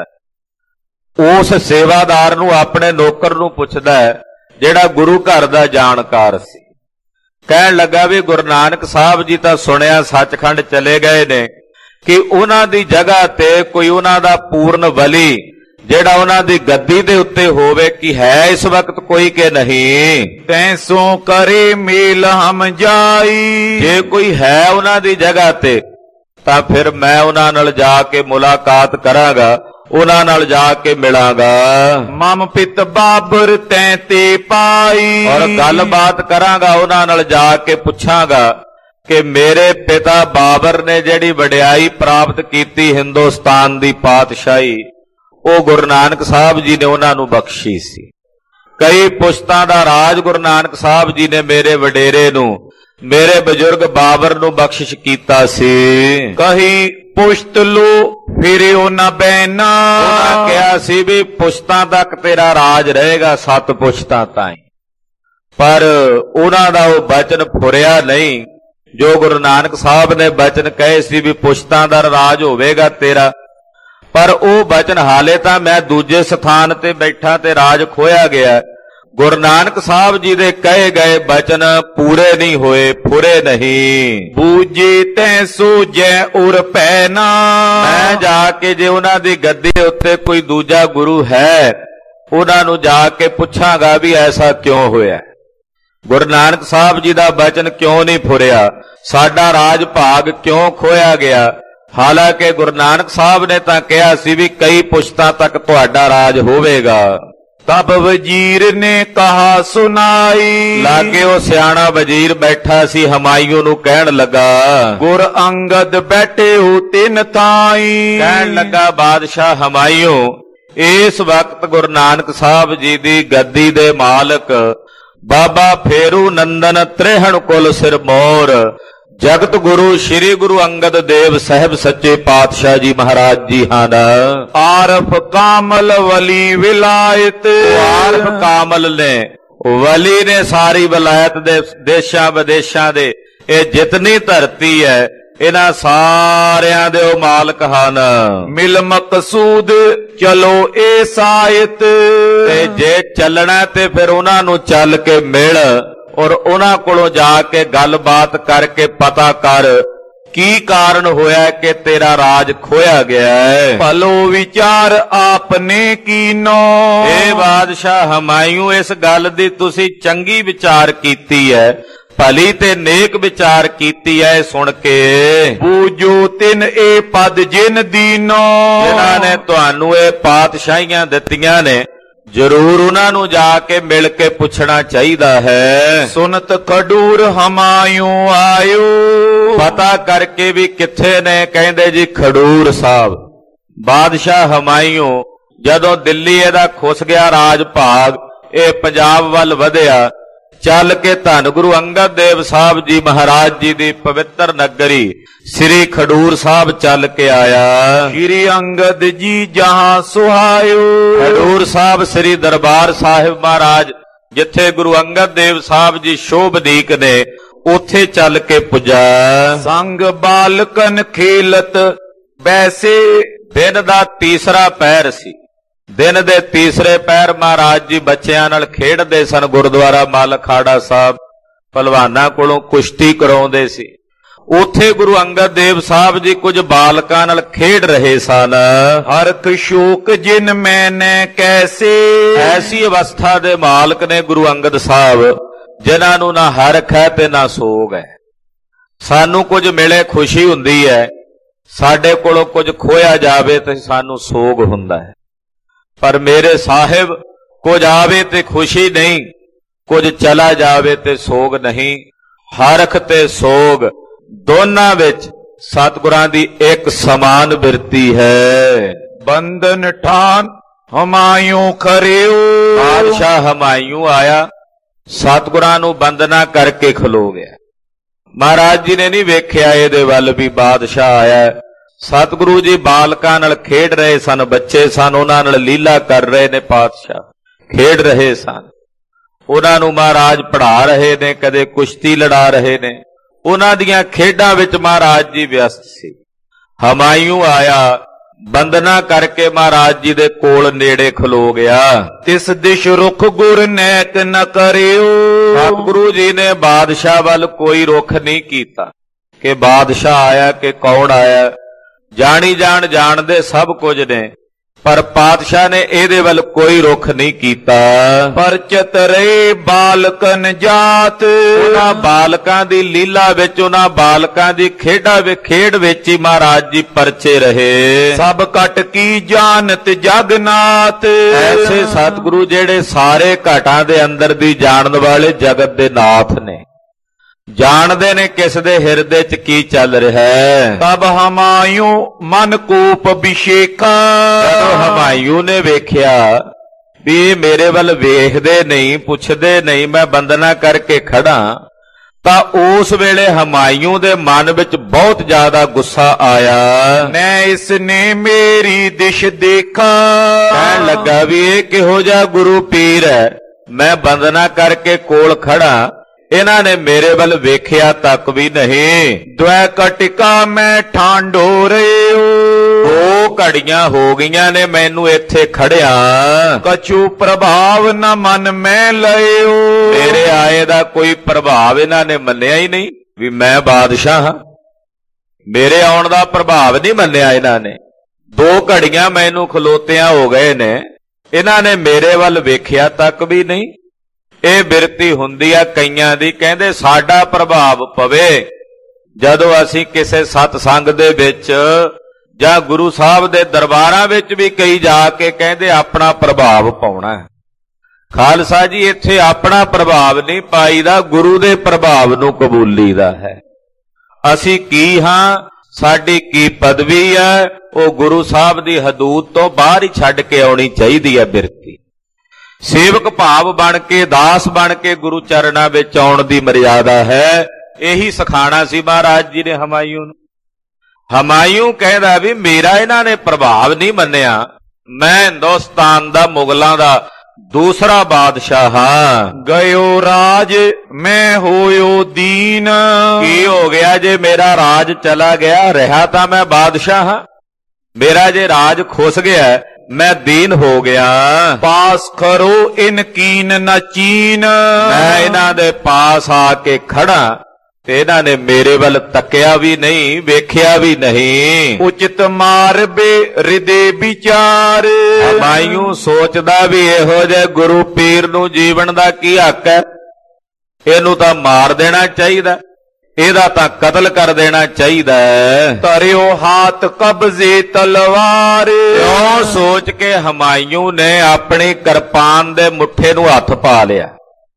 Speaker 1: ਉਸ ਸੇਵਾਦਾਰ ਨੂੰ, ਆਪਣੇ ਨੌਕਰ ਨੂੰ ਪੁੱਛਦਾ ਹੈ ਜਿਹੜਾ ਗੁਰੂ ਘਰ ਦਾ ਜਾਣਕਾਰ ਸੀ। ਕਹਿਣ ਲੱਗਾ ਵੀ ਗੁਰੂ ਨਾਨਕ ਸਾਹਿਬ ਜੀ ਤਾਂ ਸੁਣਿਆ ਸੱਚਖੰਡ ਚਲੇ ਗਏ ਨੇ, ਕਿ ਉਹਨਾਂ ਦੀ ਜਗ੍ਹਾ ਤੇ ਕੋਈ ਉਹਨਾਂ ਦਾ ਪੂਰਨ ਵਲੀ ਜਿਹੜਾ ਉਹਨਾਂ ਦੀ ਗੱਦੀ ਦੇ ਉੱਤੇ ਹੋਵੇ, ਕਿ ਹੈ ਇਸ ਵਕਤ ਕੋਈ ਕਿ ਨਹੀਂ?
Speaker 2: ਤੈਸੋਂ ਕਰੇ ਮੇਲ ਹਮ ਜਾਈ,
Speaker 1: ਜੇ ਕੋਈ ਹੈ ਉਹਨਾਂ ਦੀ ਜਗ੍ਹਾ ਤੇ ਤਾਂ ਫਿਰ ਮੈਂ ਉਹਨਾਂ ਨਾਲ ਜਾ ਕੇ ਮੁਲਾਕਾਤ ਕਰਾਂਗਾ, ਉਹਨਾਂ ਨਾਲ ਜਾ ਕੇ ਮਿਲਾਂਗਾ।
Speaker 2: ਮਮ ਪਿਤ ਬਾਬਰ ਤੈਂ ਤੇ ਪਾਈ,
Speaker 1: ਔਰ ਗੱਲਬਾਤ ਕਰਾਂਗਾ, ਉਹਨਾਂ ਨਾਲ ਜਾ ਕੇ ਪੁੱਛਾਂਗਾ ਕਿ ਮੇਰੇ ਪਿਤਾ ਬਾਬਰ ਨੇ ਜਿਹੜੀ ਵਡਿਆਈ ਪ੍ਰਾਪਤ ਕੀਤੀ ਹਿੰਦੁਸਤਾਨ ਦੀ ਪਾਤਸ਼ਾਹੀ, ਉਹ ਗੁਰੂ ਨਾਨਕ ਸਾਹਿਬ ਜੀ ਨੇ ਉਹਨਾਂ ਨੂੰ ਬਖਸ਼ੀ ਸੀ। ਕਈ ਪੁਸ਼ਤਾਂ ਦਾ ਰਾਜ ਗੁਰੂ ਨਾਨਕ ਸਾਹਿਬ ਜੀ ਨੇ ਮੇਰੇ ਵਡੇਰੇ ਨੂੰ, ਮੇਰੇ ਬਜ਼ੁਰਗ ਬਾਬਰ ਨੂੰ ਬਖਸ਼ਿਸ਼ ਕੀਤਾ ਸੀ।
Speaker 2: ਕਹੀ ਪੁਸ਼ਤ ਲੋ ਫਿਰਿਓ ਨਾ ਬੈਨਾ,
Speaker 1: ਉਹਨਾਂ ਕਿਹਾ ਸੀ ਵੀ ਪੁਸ਼ਤਾਂ ਤੱਕ ਤੇਰਾ ਰਾਜ ਰਹੇਗਾ, 7 ਪੁਸ਼ਤਾਂ ਤਾਈਂ। ਪਰ ਉਹਨਾਂ ਦਾ ਉਹ ਬਚਨ ਫੁਰਿਆ ਨਹੀਂ, ਜੋ ਗੁਰੂ ਨਾਨਕ ਸਾਹਿਬ ਨੇ ਬਚਨ ਕਹੇ ਸੀ ਵੀ ਪੁਸ਼ਤਾਂ ਦਾ ਰਾਜ ਹੋਵੇਗਾ ਤੇਰਾ। ਪਰ ਉਹ ਬਚਨ ਹਾਲੇ ਤਾਂ ਮੈਂ ਦੂਜੇ ਸਥਾਨ ਤੇ ਬੈਠਾ ਤੇ ਰਾਜ ਖੋਇਆ ਗਿਆ। ਗੁਰੂ ਨਾਨਕ ਸਾਹਿਬ ਜੀ ਦੇ ਕਹੇ ਗਏ ਬਚਨ ਪੂਰੇ ਨਹੀਂ ਹੋਏ, ਫੁਰੇ ਨਹੀਂ।
Speaker 2: ਬੂਝੇ ਤੈ ਸੋਜੈ ਉਰ ਪੈਨਾ,
Speaker 1: ਮੈਂ ਜਾ ਕੇ ਜੇ ਉਹਨਾਂ ਦੀ ਗੱਦੀ ਉੱਤੇ ਕੋਈ ਦੂਜਾ ਗੁਰੂ ਹੈ, ਉਹਨਾਂ ਨੂੰ ਜਾ ਕੇ ਪੁੱਛਾਂਗਾ ਵੀ ਐਸਾ ਕਿਉਂ ਹੋਇਆ, ਗੁਰੂ ਨਾਨਕ ਸਾਹਿਬ ਜੀ ਦਾ ਬਚਨ ਕਿਉਂ ਨਹੀਂ ਫੁਰਿਆ, ਸਾਡਾ ਰਾਜ ਭਾਗ ਕਿਉਂ ਖੋਇਆ ਗਿਆ। ਹਾਲਾਂਕਿ ਗੁਰੂ ਨਾਨਕ ਸਾਹਿਬ ਨੇ ਤਾਂ ਕਿਹਾ ਸੀ ਵੀ ਕਈ ਪੁਸ਼ਤਾਂ ਤੱਕ ਤੁਹਾਡਾ ਰਾਜ ਹੋਵੇਗਾ।
Speaker 2: ਤਬ ਵਜ਼ੀਰ ਨੇ ਕਹਾ ਸੁਨਾਈ,
Speaker 1: ਲਾਗੇ ਉਹ ਸਿਆਣਾ ਵਜ਼ੀਰ ਬੈਠਾ ਸੀ, ਹਮਾਇੂ ਨੂੰ ਕਹਿਣ ਲੱਗਾ,
Speaker 2: ਗੁਰ ਅੰਗਦ ਬੈਠੇ ਹੋ ਤਿੰਨ ਥਾਈ।
Speaker 1: ਕਹਿਣ ਲੱਗਾ ਬਾਦਸ਼ਾਹ ਹਮਾਇੂ, ਇਸ ਵਕਤ ਗੁਰੂ ਨਾਨਕ ਸਾਹਿਬ ਜੀ ਦੀ ਗੱਦੀ ਦੇ ਮਾਲਕ ਬਾਬਾ ਫੇਰੂ ਨੰਦਨ ਤ੍ਰਿਹਣ ਕੁਲ ਸਿਰ ਮੋਰ। ਜਗਤ ਗੁਰੂ ਸ੍ਰੀ ਗੁਰੂ ਅੰਗਦ ਦੇਵ ਸਾਹਿਬ ਸੱਚੇ ਪਾਤਸ਼ਾਹ ਜੀ ਮਹਾਰਾਜ ਜੀ ਹਨ।
Speaker 2: ਆਰਫ ਕਾਮਲ ਵਲੀ ਵਿਲਾਇਤ।
Speaker 1: ਆਰਫ ਕਾਮਲ ਨੇ, ਵਲੀ ਨੇ ਸਾਰੀ ਵਿਲਾਇਤ ਦੇ ਦੇਸ਼ਾਂ ਵਿਦੇਸ਼ਾਂ ਦੇ, ਇਹ ਜਿਤਨੀ ਧਰਤੀ ਹੈ ਇਹਨਾਂ ਸਾਰਿਆਂ ਦੇ ਉਹ ਮਾਲਕ ਹਨ।
Speaker 2: ਮਿਲ ਮਕਸੂਦ ਚਲੋ ਏ ਸਾਇਤ।
Speaker 1: ਤੇ ਜੇ ਚੱਲਣਾ ਤੇ ਫਿਰ ਉਹਨਾਂ ਨੂੰ ਚੱਲ ਕੇ ਮਿਲ, ਔਰ ਉਹਨਾਂ ਕੋਲੋਂ ਜਾ ਕੇ ਗੱਲਬਾਤ ਕਰਕੇ ਪਤਾ ਕਰ ਕੀ ਕਾਰਨ ਹੋਇਆ ਕਿ ਤੇਰਾ ਰਾਜ ਖੋਇਆ ਗਿਆ ਹੈ।
Speaker 2: ਭਲੋ ਵਿਚਾਰ ਆਪਨੇ ਕੀਨੋ।
Speaker 1: ਇਹ ਬਾਦਸ਼ਾਹ ਹਮਾਯੂ, ਇਸ ਗੱਲ ਦੀ ਤੁਸੀਂ ਚੰਗੀ ਵਿਚਾਰ ਕੀਤੀ ਹੈ, ਭਲੀ ਤੇ ਨੇਕ ਵਿਚਾਰ ਕੀਤੀ ਹੈ। ਸੁਣ ਕੇ
Speaker 2: ਬੂਝੋ ਤਿਨ ਇਹ ਪਦ ਜਿਨ ਦੀਨੋ।
Speaker 1: ਜਿਨ੍ਹਾਂ ਨੇ ਤੁਹਾਨੂੰ ਇਹ ਪਾਤਸ਼ਾਹੀਆਂ ਦਿੱਤੀਆਂ ਨੇ, ਜ਼ਰੂਰ ਉਹਨਾਂ ਨੂੰ ਜਾ ਕੇ ਮਿਲ ਕੇ ਪੁੱਛਣਾ ਚਾਹੀਦਾ ਹੈ।
Speaker 2: ਸੁਨਤ ਖਡੂਰ ਹਮਾਯੂ ਆਇਓ।
Speaker 1: ਪਤਾ ਕਰਕੇ ਵੀ ਕਿੱਥੇ ਨੇ? ਕਹਿੰਦੇ ਜੀ ਖਡੂਰ ਸਾਹਿਬ। ਬਾਦਸ਼ਾਹ ਹਮਾਯੂ ਜਦੋਂ ਦਿੱਲੀ ਇਹਦਾ ਖੁੱਸ ਗਿਆ ਰਾਜ ਭਾਗ, ਇਹ ਪੰਜਾਬ ਵੱਲ ਵਧਿਆ, ਚੱਲ ਕੇ ਧੰਨ ਗੁਰੂ ਅੰਗਦ ਦੇਵ ਸਾਹਿਬ ਜੀ ਮਹਾਰਾਜ ਜੀ ਦੀ ਪਵਿੱਤਰ ਨਗਰੀ ਸ੍ਰੀ ਖਡੂਰ ਸਾਹਿਬ ਚੱਲ ਕੇ ਆਇਆ।
Speaker 2: ਸ੍ਰੀ ਅੰਗਦ ਜੀ ਜਹਾਂ ਸੁਹਾਇਓ।
Speaker 1: ਖਡੂਰ ਸਾਹਿਬ ਸ੍ਰੀ ਦਰਬਾਰ ਸਾਹਿਬ ਮਹਾਰਾਜ, ਜਿੱਥੇ ਗੁਰੂ ਅੰਗਦ ਦੇਵ ਸਾਹਿਬ ਜੀ ਸ਼ੋਭਦੀਕ ਨੇ, ਉੱਥੇ ਚੱਲ ਕੇ ਪੁੱਜਾ।
Speaker 2: ਸੰਗ ਬਾਲਕਨ ਖੇਲਤ ਵੈਸੇ।
Speaker 1: ਦਿਨ ਦਾ ਤੀਸਰਾ ਪਹਿਰ ਸੀ। ਦਿਨ ਦੇ ਤੀਸਰੇ ਪਹਿਰ ਮਹਾਰਾਜ ਜੀ ਬੱਚਿਆਂ ਨਾਲ ਖੇਡਦੇ ਸਨ। ਗੁਰਦੁਆਰਾ ਮੱਲ ਖਾੜਾ ਸਾਹਿਬ ਪਹਿਲਵਾਨਾਂ ਕੋਲੋਂ ਕੁਸ਼ਤੀ ਕਰਾਉਂਦੇ ਸੀ। ਉੱਥੇ ਗੁਰੂ ਅੰਗਦ ਦੇਵ ਸਾਹਿਬ ਜੀ ਕੁਝ ਬਾਲਕਾਂ ਨਾਲ ਖੇਡ ਰਹੇ ਸਨ।
Speaker 2: ਹਰਖ ਸ਼ੋਕ ਜਿਨ ਮੈਨੇ ਕੈਸੇ।
Speaker 1: ਐਸੀ ਅਵਸਥਾ ਦੇ ਮਾਲਕ ਨੇ ਗੁਰੂ ਅੰਗਦ ਸਾਹਿਬ, ਜਿਨ੍ਹਾਂ ਨੂੰ ਨਾ ਹਰਖ ਹੈ ਤੇ ਨਾ ਸੋਗ ਹੈ। ਸਾਨੂੰ ਕੁਝ ਮਿਲੇ ਖੁਸ਼ੀ ਹੁੰਦੀ ਹੈ, ਸਾਡੇ ਕੋਲੋਂ ਕੁਝ ਖੋਇਆ ਜਾਵੇ ਤੇ ਸਾਨੂੰ ਸੋਗ ਹੁੰਦਾ ਹੈ। ਪਰ ਮੇਰੇ ਸਾਹਿਬ, ਕੁਝ ਆਵੇ ਤੇ ਖੁਸ਼ੀ ਨਹੀਂ, ਕੁਝ ਚਲਾ ਜਾਵੇ ਤੇ ਸੋਗ ਨਹੀਂ। ਹਰਖ ਤੇ ਸੋਗ ਦੋਨਾਂ ਵਿੱਚ ਸਤਿਗੁਰਾਂ ਦੀ ਇੱਕ ਸਮਾਨ ਬਿਰਤੀ ਹੈ।
Speaker 2: ਬੰਧਨ ਠਾਨ ਹਮਾਯੂ ਖਰਿਓ।
Speaker 1: ਬਾਦਸ਼ਾਹ ਹਮਾਯੂ ਆਇਆ, ਸਤਿਗੁਰਾਂ ਨੂੰ ਬੰਦਨਾ ਕਰਕੇ ਖਲੋ ਗਿਆ। ਮਹਾਰਾਜ ਜੀ ਨੇ ਨਹੀਂ ਵੇਖਿਆ ਇਹਦੇ ਵੱਲ ਵੀ ਬਾਦਸ਼ਾਹ ਆਇਆ। ਸਤਿਗੁਰੂ ਜੀ ਬਾਲਕਾਂ ਨਾਲ ਖੇਡ ਰਹੇ ਸਨ, ਬੱਚੇ ਸਨ, ਉਹਨਾਂ ਨਾਲ ਲੀਲਾ ਕਰ ਰਹੇ ਨੇ, ਪਾਤਸ਼ਾਹ ਖੇਡ ਰਹੇ ਸਨ। ਉਹਨਾਂ ਨੂੰ ਮਹਾਰਾਜ ਪੜ੍ਹਾ ਰਹੇ ਨੇ, ਕਦੇ ਕੁਸ਼ਤੀ ਲੜਾ ਰਹੇ ਨੇ। ਉਹਨਾਂ ਦੀਆਂ ਖੇਡਾਂ ਵਿੱਚ ਮਹਾਰਾਜ ਜੀ ਵਿਅਸਤ ਸੀ। ਹਮਾਯੂ ਆਇਆ, ਬੰਦਨਾ ਕਰਕੇ ਮਹਾਰਾਜ ਜੀ ਦੇ ਕੋਲ ਨੇੜੇ ਖਲੋ ਗਿਆ।
Speaker 2: ਤਿਸ ਦਿਸ਼ ਰੁਖ ਗੁਰ ਨੈਕ ਨ ਕਰਿਓ।
Speaker 1: ਸਤਿਗੁਰੂ ਜੀ ਨੇ ਬਾਦਸ਼ਾਹ ਵੱਲ ਕੋਈ ਰੁਖ ਨਹੀਂ ਕੀਤਾ ਕਿ ਬਾਦਸ਼ਾਹ ਆਇਆ ਕਿ ਕੌਣ ਆਇਆ। ਜਾਣੀ ਜਾਣਦੇ ਸਭ ਕੁਝ ਨੇ, ਪਰ ਪਾਤਸ਼ਾਹ ਨੇ ਇਹਦੇ ਵੱਲ ਕੋਈ ਰੁਖ ਨਹੀਂ ਕੀਤਾ।
Speaker 2: ਪਰਚਤ ਰੇ ਬਾਲਕਨ ਜਾਤ।
Speaker 1: ਉਹਨਾਂ ਬਾਲਕਾਂ ਦੀ ਲੀਲਾ ਵਿੱਚ, ਉਹਨਾਂ ਬਾਲਕਾਂ ਦੀ ਖੇਡ ਵਿੱਚ ਹੀ ਮਹਾਰਾਜ ਜੀ ਪਰਚੇ ਰਹੇ।
Speaker 2: ਸਭ ਘਟ ਕੀ ਜਾਣਤ ਜਗਨਾਥ।
Speaker 1: ਐਸੇ ਸਤਿਗੁਰੂ ਜਿਹੜੇ ਸਾਰੇ ਘਟਾਂ ਦੇ ਅੰਦਰ ਦੀ ਜਾਣਨ ਵਾਲੇ ਜਗਤ ਦੇ ਨਾਥ ਨੇ, ਜਾਣਦੇ ਨੇ ਕਿਸ ਦੇ ਹਿਰਦੇ 'ਚ ਕੀ ਚੱਲ ਰਿਹਾ ਹੈ।
Speaker 2: ਤਬ ਹਮਾਯੂ ਮਨ ਕੂਪ ਅਭਿਸ਼ੇਕਾ।
Speaker 1: ਜਦੋਂ ਹਮਾਯੂ ਨੇ ਵੇਖਿਆ ਵੀ ਇਹ ਮੇਰੇ ਵੱਲ ਵੇਖਦੇ ਨਹੀਂ, ਪੁੱਛਦੇ ਨਹੀਂ, ਮੈਂ ਬੰਦਨਾ ਕਰਕੇ ਖੜਾ, ਤਾਂ ਉਸ ਵੇਲੇ ਹਮਾਯੂ ਦੇ ਮਨ ਵਿੱਚ ਬਹੁਤ ਜ਼ਿਆਦਾ ਗੁੱਸਾ ਆਇਆ।
Speaker 2: ਮੈਂ ਇਸ ਨੇ ਮੇਰੀ ਦਿਸ਼ ਦੇਖਾ।
Speaker 1: ਕਹਿਣ ਲੱਗਾ ਵੀ ਇਹ ਕਿਹੋ ਜਿਹਾ ਗੁਰੂ ਪੀਰ ਹੈ, ਮੈਂ ਬੰਦਨਾ ਕਰਕੇ ਕੋਲ ਖੜਾ, ਇਹਨਾਂ ਨੇ ਮੇਰੇ ਵੱਲ ਵੇਖਿਆ ਤੱਕ ਵੀ ਨਹੀਂ।
Speaker 2: ਦ્વੈ ਕਟਿਕਾ ਮੈਂ ਠਾਂਡੋ ਰਿਓ।
Speaker 1: 2 ਘੜੀਆਂ ਹੋ ਗਈਆਂ ਨੇ ਮੈਨੂੰ ਇੱਥੇ ਖੜਿਆ।
Speaker 2: ਕਛੂ ਪ੍ਰਭਾਵ ਨ ਮਨ ਮੈਂ ਲਇਓ।
Speaker 1: ਮੇਰੇ ਆਏ ਦਾ ਕੋਈ ਪ੍ਰਭਾਵ ਇਹਨਾਂ ਨੇ ਮੰਨਿਆ ਹੀ ਨਹੀਂ ਵੀ ਮੈਂ ਬਾਦਸ਼ਾਹ ਹਾਂ। ਮੇਰੇ ਆਉਣ ਦਾ ਪ੍ਰਭਾਵ ਨਹੀਂ ਮੰਨਿਆ ਇਹਨਾਂ ਨੇ। 2 ਘੜੀਆਂ ਮੈਨੂੰ ਖਲੋਤਿਆਂ ਹੋ ਗਏ ਨੇ, ਇਹਨਾਂ ਨੇ ਮੇਰੇ ਵੱਲ ਵੇਖਿਆ ਤੱਕ ਵੀ ਨਹੀਂ। ਇਹ ਬਿਰਤੀ ਹੁੰਦੀ ਆ ਕਈਆਂ ਦੀ, ਕਹਿੰਦੇ ਸਾਡਾ ਪ੍ਰਭਾਵ ਪਵੇ ਜਦੋਂ ਅਸੀਂ ਕਿਸੇ ਸਤਸੰਗ ਦੇ ਵਿੱਚ ਜਾਂ ਗੁਰੂ ਸਾਹਿਬ ਦੇ ਦਰਬਾਰਾਂ ਵਿੱਚ ਵੀ ਕਈ ਜਾ ਕੇ ਕਹਿੰਦੇ ਆਪਣਾ ਪ੍ਰਭਾਵ ਪਾਉਣਾ। ਖਾਲਸਾ ਜੀ, ਇੱਥੇ ਆਪਣਾ ਪ੍ਰਭਾਵ ਨਹੀਂ ਪਾਈਦਾ, ਗੁਰੂ ਦੇ ਪ੍ਰਭਾਵ ਨੂੰ ਕਬੂਲੀਦਾ ਹੈ। ਅਸੀਂ ਕੀ ਹਾਂ, ਸਾਡੀ ਕੀ ਪਦਵੀ ਹੈ, ਉਹ ਗੁਰੂ ਸਾਹਿਬ ਦੀ ਹਦੂਦ ਤੋਂ ਬਾਹਰ ਹੀ ਛੱਡ ਕੇ ਆਉਣੀ ਚਾਹੀਦੀ ਹੈ ਬਿਰਤੀ। ਸੇਵਕ ਭਾਵ ਬਣ ਕੇ, ਦਾਸ ਬਣ ਕੇ ਗੁਰੂ ਚਰਨਾਂ ਵਿੱਚ ਆਉਣ ਦੀ ਮਰਿਆਦਾ ਹੈ। ਇਹੀ ਸਿਖਾਣਾ ਸੀ ਮਹਾਰਾਜ ਜੀ ਨੇ ਹਮਾਯੂ ਨੂੰ। ਹਮਾਯੂ ਕਹਿੰਦਾ ਵੀ ਮੇਰਾ ਇਹਨਾਂ ਨੇ ਪ੍ਰਭਾਵ ਨਹੀਂ ਮੰਨਿਆ, ਮੈਂ ਹਿੰਦੁਸਤਾਨ ਦਾ, ਮੁਗਲਾਂ ਦਾ ਦੂਸਰਾ ਬਾਦਸ਼ਾਹ ਹਾਂ।
Speaker 2: ਗਇਓ ਰਾਜ ਮੈਂ ਹੋਇਓ ਦੀਨ।
Speaker 1: ਕੀ ਹੋ ਗਿਆ ਜੇ ਮੇਰਾ ਰਾਜ ਚਲਾ ਗਿਆ? ਰਿਹਾ ਤਾਂ ਮੈਂ ਬਾਦਸ਼ਾਹ ਹਾਂ, ਮੇਰਾ ਜੇ ਰਾਜ ਖੁੱਸ ਗਿਆ ਮੈਂ ਦੀਨ ਹੋ ਗਿਆ।
Speaker 2: ਪਾਸ ਕਰੋ ਇਨ ਕੀਨ ਨ ਚੀਨ।
Speaker 1: ਮੈਂ ਇਹਨਾਂ ਦੇ ਪਾਸ ਆ ਕੇ ਖੜਾ ਤੇ ਇਹਨਾਂ ਨੇ ਮੇਰੇ ਵੱਲ ਤੱਕਿਆ ਵੀ ਨਹੀਂ, ਵੇਖਿਆ ਵੀ ਨਹੀਂ।
Speaker 2: ਉਚਿਤ ਮਾਰਬੇ ਹਿਰਦੇ ਵਿਚਾਰ।
Speaker 1: ਹਮਾਯੂ ਸੋਚਦਾ ਵੀ ਇਹੋ ਜਿਹੇ ਗੁਰੂ ਪੀਰ ਨੂੰ ਜੀਵਨ ਦਾ ਕੀ ਹੱਕ ਹੈ, ਇਹਨੂੰ ਤਾਂ ਮਾਰ ਦੇਣਾ ਚਾਹੀਦਾ, ਇਹਦਾ ਤਾਂ ਕਤਲ ਕਰ ਦੇਣਾ ਚਾਹੀਦਾ।
Speaker 2: ਧਰਿਓ ਹਾਥ ਕਬਜ਼ੇ ਤਲਵਾਰ।
Speaker 1: ਇਉਂ ਸੋਚ ਕੇ ਹਮਾਯੂ ਨੇ ਆਪਣੀ ਕਿਰਪਾਨ ਦੇ ਮੁੱਠੇ ਨੂੰ ਹੱਥ ਪਾ ਲਿਆ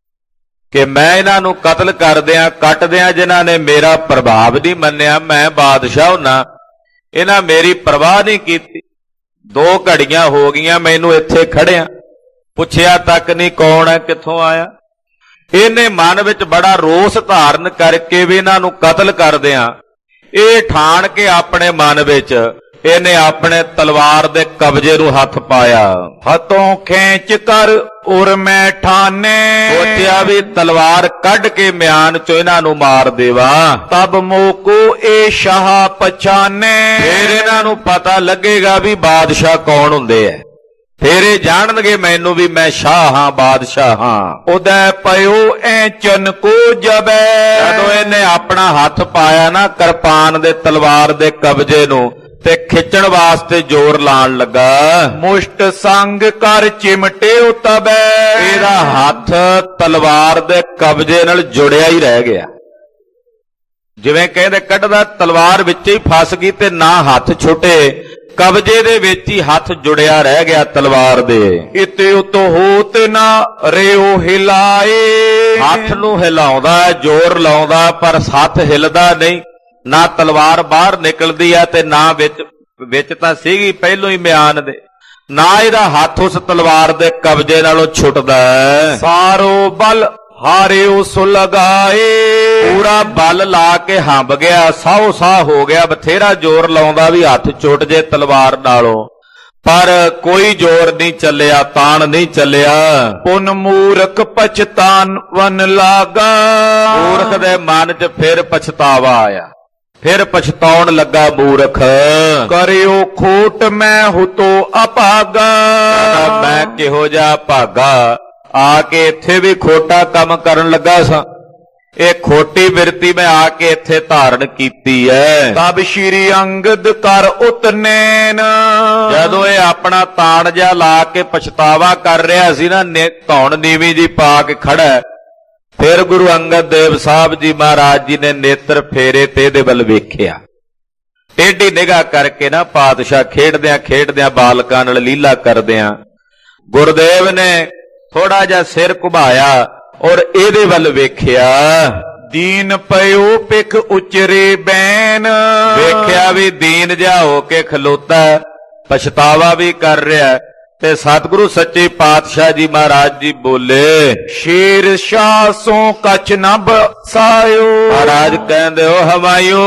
Speaker 1: ਕਿ ਮੈਂ ਇਹਨਾਂ ਨੂੰ ਕਤਲ ਕਰ ਦਿਆਂ, ਕੱਟ ਦਿਆਂ, ਜਿਨ੍ਹਾਂ ਨੇ ਮੇਰਾ ਪ੍ਰਭਾਵ ਨਹੀਂ ਮੰਨਿਆ। ਮੈਂ ਬਾਦਸ਼ਾਹ ਹੁੰਨਾ, ਇਹਨਾਂ ਮੇਰੀ ਪਰਵਾਹ ਨਹੀਂ ਕੀਤੀ। 2 ਘੜੀਆਂ ਹੋ ਗਈਆਂ ਮੈਨੂੰ ਇੱਥੇ ਖੜਿਆ, ਪੁੱਛਿਆ ਤੱਕ ਨਹੀਂ ਕੌਣ ਹੈ, ਕਿੱਥੋਂ ਆਇਆ। ਇਹਨੇ ਮਨ ਵਿੱਚ ਬੜਾ ਰੋਸ ਧਾਰਨ ਕਰਕੇ ਵੀ ਇਹਨਾਂ ਨੂੰ ਕਤਲ ਕਰ ਦਿਆਂ, ਇਹ ਠਾਣ ਕੇ ਆਪਣੇ ਮਨ ਵਿੱਚ ਇਹਨੇ ਆਪਣੇ ਤਲਵਾਰ ਦੇ ਕਬਜ਼ੇ ਨੂੰ ਹੱਥ ਪਾਇਆ।
Speaker 2: ਹੱਥੋਂ ਖੇਂਚ ਕਰ ਉਰ ਮੈਂ ਠਾਨੇ।
Speaker 1: ਸੋਚਿਆ ਵੀ ਤਲਵਾਰ ਕੱਢ ਕੇ ਮਿਆਨ ਚੋਂ ਇਹਨਾਂ ਨੂੰ ਮਾਰ ਦੇਵਾਂ।
Speaker 2: ਤਬ ਮੋਕੋ ਇਹ ਸ਼ਾਹ ਪਛਾਨੇ।
Speaker 1: ਫੇਰ ਇਹਨਾਂ ਨੂੰ ਪਤਾ ਲੱਗੇਗਾ ਵੀ ਬਾਦਸ਼ਾਹ ਕੌਣ ਹੁੰਦੇ ਐ, ਫੇਰ ਇਹ ਜਾਣਨਗੇ ਮੈਨੂੰ ਵੀ ਮੈਂ ਸ਼ਾਹ ਹਾਂ, ਬਾਦਸ਼ਾਹ ਹਾਂ।
Speaker 2: ਉਦੈ ਪਇਓ ਐ ਚਨ ਕੋ ਜਬੈ।
Speaker 1: ਜਦੋਂ ਇਹਨੇ ਆਪਣਾ ਹੱਥ ਪਾਇਆ ਨਾ ਕਿਰਪਾਨ ਦੇ ਤਲਵਾਰ ਦੇ ਕਬਜ਼ੇ ਨੂੰ ਤੇ ਖਿੱਚਣ ਵਾਸਤੇ ਜ਼ੋਰ ਲਾਣ ਲੱਗਾ,
Speaker 2: ਮੁਸ਼ਟ ਸੰਗ ਕਰ ਚਿਮਟੇ ਉਤਬੈ।
Speaker 1: ਇਹਦਾ ਹੱਥ ਤਲਵਾਰ ਦੇ ਕਬਜ਼ੇ ਨਾਲ ਜੁੜਿਆ ਹੀ ਰਹਿ ਗਿਆ। ਜਿਵੇਂ ਕਹਿੰਦੇ ਕੱਢਦਾ ਤਲਵਾਰ ਵਿੱਚ ਹੀ ਫਸ ਗਈ ਤੇ ਨਾ ਹੱਥ ਛੁੱਟੇ, ਕਬਜ਼ੇ ਦੇ ਵਿੱਚ ਹੀ ਹੱਥ ਜੁੜਿਆ ਰਹਿ ਗਿਆ ਤਲਵਾਰ ਦੇ।
Speaker 2: ਇਤੇ ਉਤੋਂ ਹੋਤ ਨਾ ਰਿਓ ਹਿਲਾਏ।
Speaker 1: ਹੱਥ ਨੂੰ ਹਿਲਾਉਂਦਾ, ਜ਼ੋਰ ਲਾਉਂਦਾ, ਪਰ ਹੱਥ ਹਿਲਦਾ ਨਹੀਂ। ਨਾ ਤਲਵਾਰ ਬਾਹਰ ਨਿਕਲਦੀ ਆ ਤੇ ਨਾ ਵਿੱਚ ਤਾਂ ਸੀਗੀ ਪਹਿਲੋਂ ਹੀ ਮਿਆਨ ਦੇ, ਨਾ ਇਹਦਾ ਹੱਥ ਉਸ ਤਲਵਾਰ ਦੇ ਕਬਜ਼ੇ ਨਾਲੋਂ ਛੁੱਟਦਾ।
Speaker 2: ਸਾਰੋ ਬਲ ਹਾਰਿਓ ਸੁਲਗਾਏ।
Speaker 1: ਪੂਰਾ ਬਲ ਲਾ ਕੇ ਹੰਬ ਗਿਆ, ਸਾਹੋ ਸਾਹ ਹੋ ਗਿਆ। ਬਥੇਰਾ ਜ਼ੋਰ ਲਾਉਂਦਾ ਵੀ ਹੱਥ ਛੁੱਟ ਜੇ ਤਲਵਾਰ ਨਾਲੋਂ, ਪਰ ਕੋਈ ਜ਼ੋਰ ਨਹੀਂ ਚੱਲਿਆ, ਤਾਣ ਨਹੀਂ ਚੱਲਿਆ।
Speaker 2: ਪੁਨ ਮੂਰਖ ਪਛਤਾਵਨ ਲਾਗਾ।
Speaker 1: ਮੂਰਖ ਦੇ ਮਨ 'ਚ ਫਿਰ ਪਛਤਾਵਾ ਆਇਆ, ਫਿਰ ਪਛਤਾਉਣ ਲੱਗਾ ਮੂਰਖ।
Speaker 2: ਕਰਿਓ ਖੋਟ ਮੈਂ ਹੁਤੋ ਅਭਾਗਾ।
Speaker 1: ਮੈਂ ਕਿਹੋ ਜਿਹਾ ਭਾਗਾ, ਆ ਕੇ ਇੱਥੇ ਵੀ ਖੋਟਾ ਕੰਮ ਕਰਨ ਲੱਗਾ ਸਾਂ। ਇਹ ਖੋਟੀ ਬਿਰਤੀ ਮੈਂ ਆ ਕੇ ਇੱਥੇ ਧਾਰਨ ਕੀਤੀ ਐ।
Speaker 2: ਤਬ ਸ਼੍ਰੀ ਅੰਗਦ ਕਰ ਉਤਨੈਨ।
Speaker 1: ਜਦੋਂ ਇਹ ਆਪਣਾ ਤਾਣ ਜਿਹਾ ਲਾ ਕੇ ਪਛਤਾਵਾ ਕਰ ਰਿਹਾ ਸੀ ਨਾ, ਧੌਣ ਨੀਵੀਂ ਜੀ ਪਾ ਕੇ ਖੜਾ, ਫਿਰ ਗੁਰੂ ਅੰਗਦ ਦੇਵ ਸਾਹਿਬ ਜੀ ਮਹਾਰਾਜ ਜੀ ਨੇ ਨੇਤਰ ਫੇਰੇ ਤੇ ਇਹਦੇ ਵੱਲ ਵੇਖਿਆ। ਟੇਢੀ ਨਿਗਾਹ ਕਰਕੇ ਨਾ ਪਾਤਸ਼ਾਹ ਖੇਡਦਿਆਂ ਖੇਡਦਿਆਂ ਬਾਲਕਾਂ ਨਾਲ ਲੀਲਾ ਕਰਦਿਆਂ ਗੁਰਦੇਵ ਨੇ ਥੋੜਾ ਜਿਹਾ ਸਿਰ ਘੁਮਾਇਆ ਔਰ ਇਹਦੇ ਵੱਲ ਵੇਖਿਆ।
Speaker 2: ਦੀਨ ਪਇਓ ਪਿਖ ਉਚਰੇ ਬੈਨ।
Speaker 1: ਵੇਖਿਆ ਵੀ ਦੀਨ ਜਿਹਾ ਹੋ ਕੇ ਖਲੋਤਾ, ਪਛਤਾਵਾ ਵੀ ਕਰ ਰਿਹਾ। ਤੇ ਸਤਿਗੁਰੂ ਸੱਚੇ ਪਾਤਸ਼ਾਹ ਜੀ ਮਹਾਰਾਜ ਜੀ ਬੋਲੇ,
Speaker 2: ਸ਼ੇਰ ਸ਼ਾਹ ਸੋ ਕਛ ਨ ਬਸਾਇਓ।
Speaker 1: ਮਹਾਰਾਜ ਕਹਿੰਦੇ ਹੋ ਹਮਾਯੂ,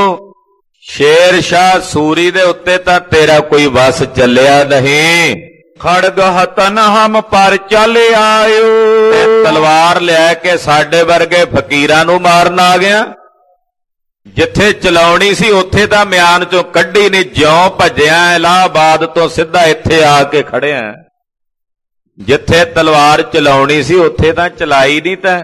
Speaker 1: ਸ਼ੇਰ ਸ਼ਾਹ ਸੂਰੀ ਦੇ ਉੱਤੇ ਤਾਂ ਤੇਰਾ ਕੋਈ ਵਸ ਚੱਲਿਆ ਨਹੀਂ।
Speaker 2: ਖੜਗ ਹਤਨ ਹਮ ਪਰ ਚੱਲ ਆਇਓ।
Speaker 1: ਤੇ ਤਲਵਾਰ ਲੈ ਕੇ ਸਾਡੇ ਵਰਗੇ ਫਕੀਰਾਂ ਨੂੰ ਮਾਰਨ ਆ ਗਿਆ। ਜਿੱਥੇ ਚਲਾਉਣੀ ਸੀ ਉੱਥੇ ਤਾਂ ਮਿਆਨ ਚੋਂ ਕੱਢੀ ਨਹੀਂ, ਜਿਉਂ ਭੱਜਿਆ ਇਲਾਹਾਬਾਦ ਤੋਂ ਸਿੱਧਾ ਇੱਥੇ ਆ ਕੇ ਖੜਿਆ। ਜਿੱਥੇ ਤਲਵਾਰ ਚਲਾਉਣੀ ਸੀ ਉੱਥੇ ਤਾਂ ਚਲਾਈ ਨਹੀਂ ਤਾਂ,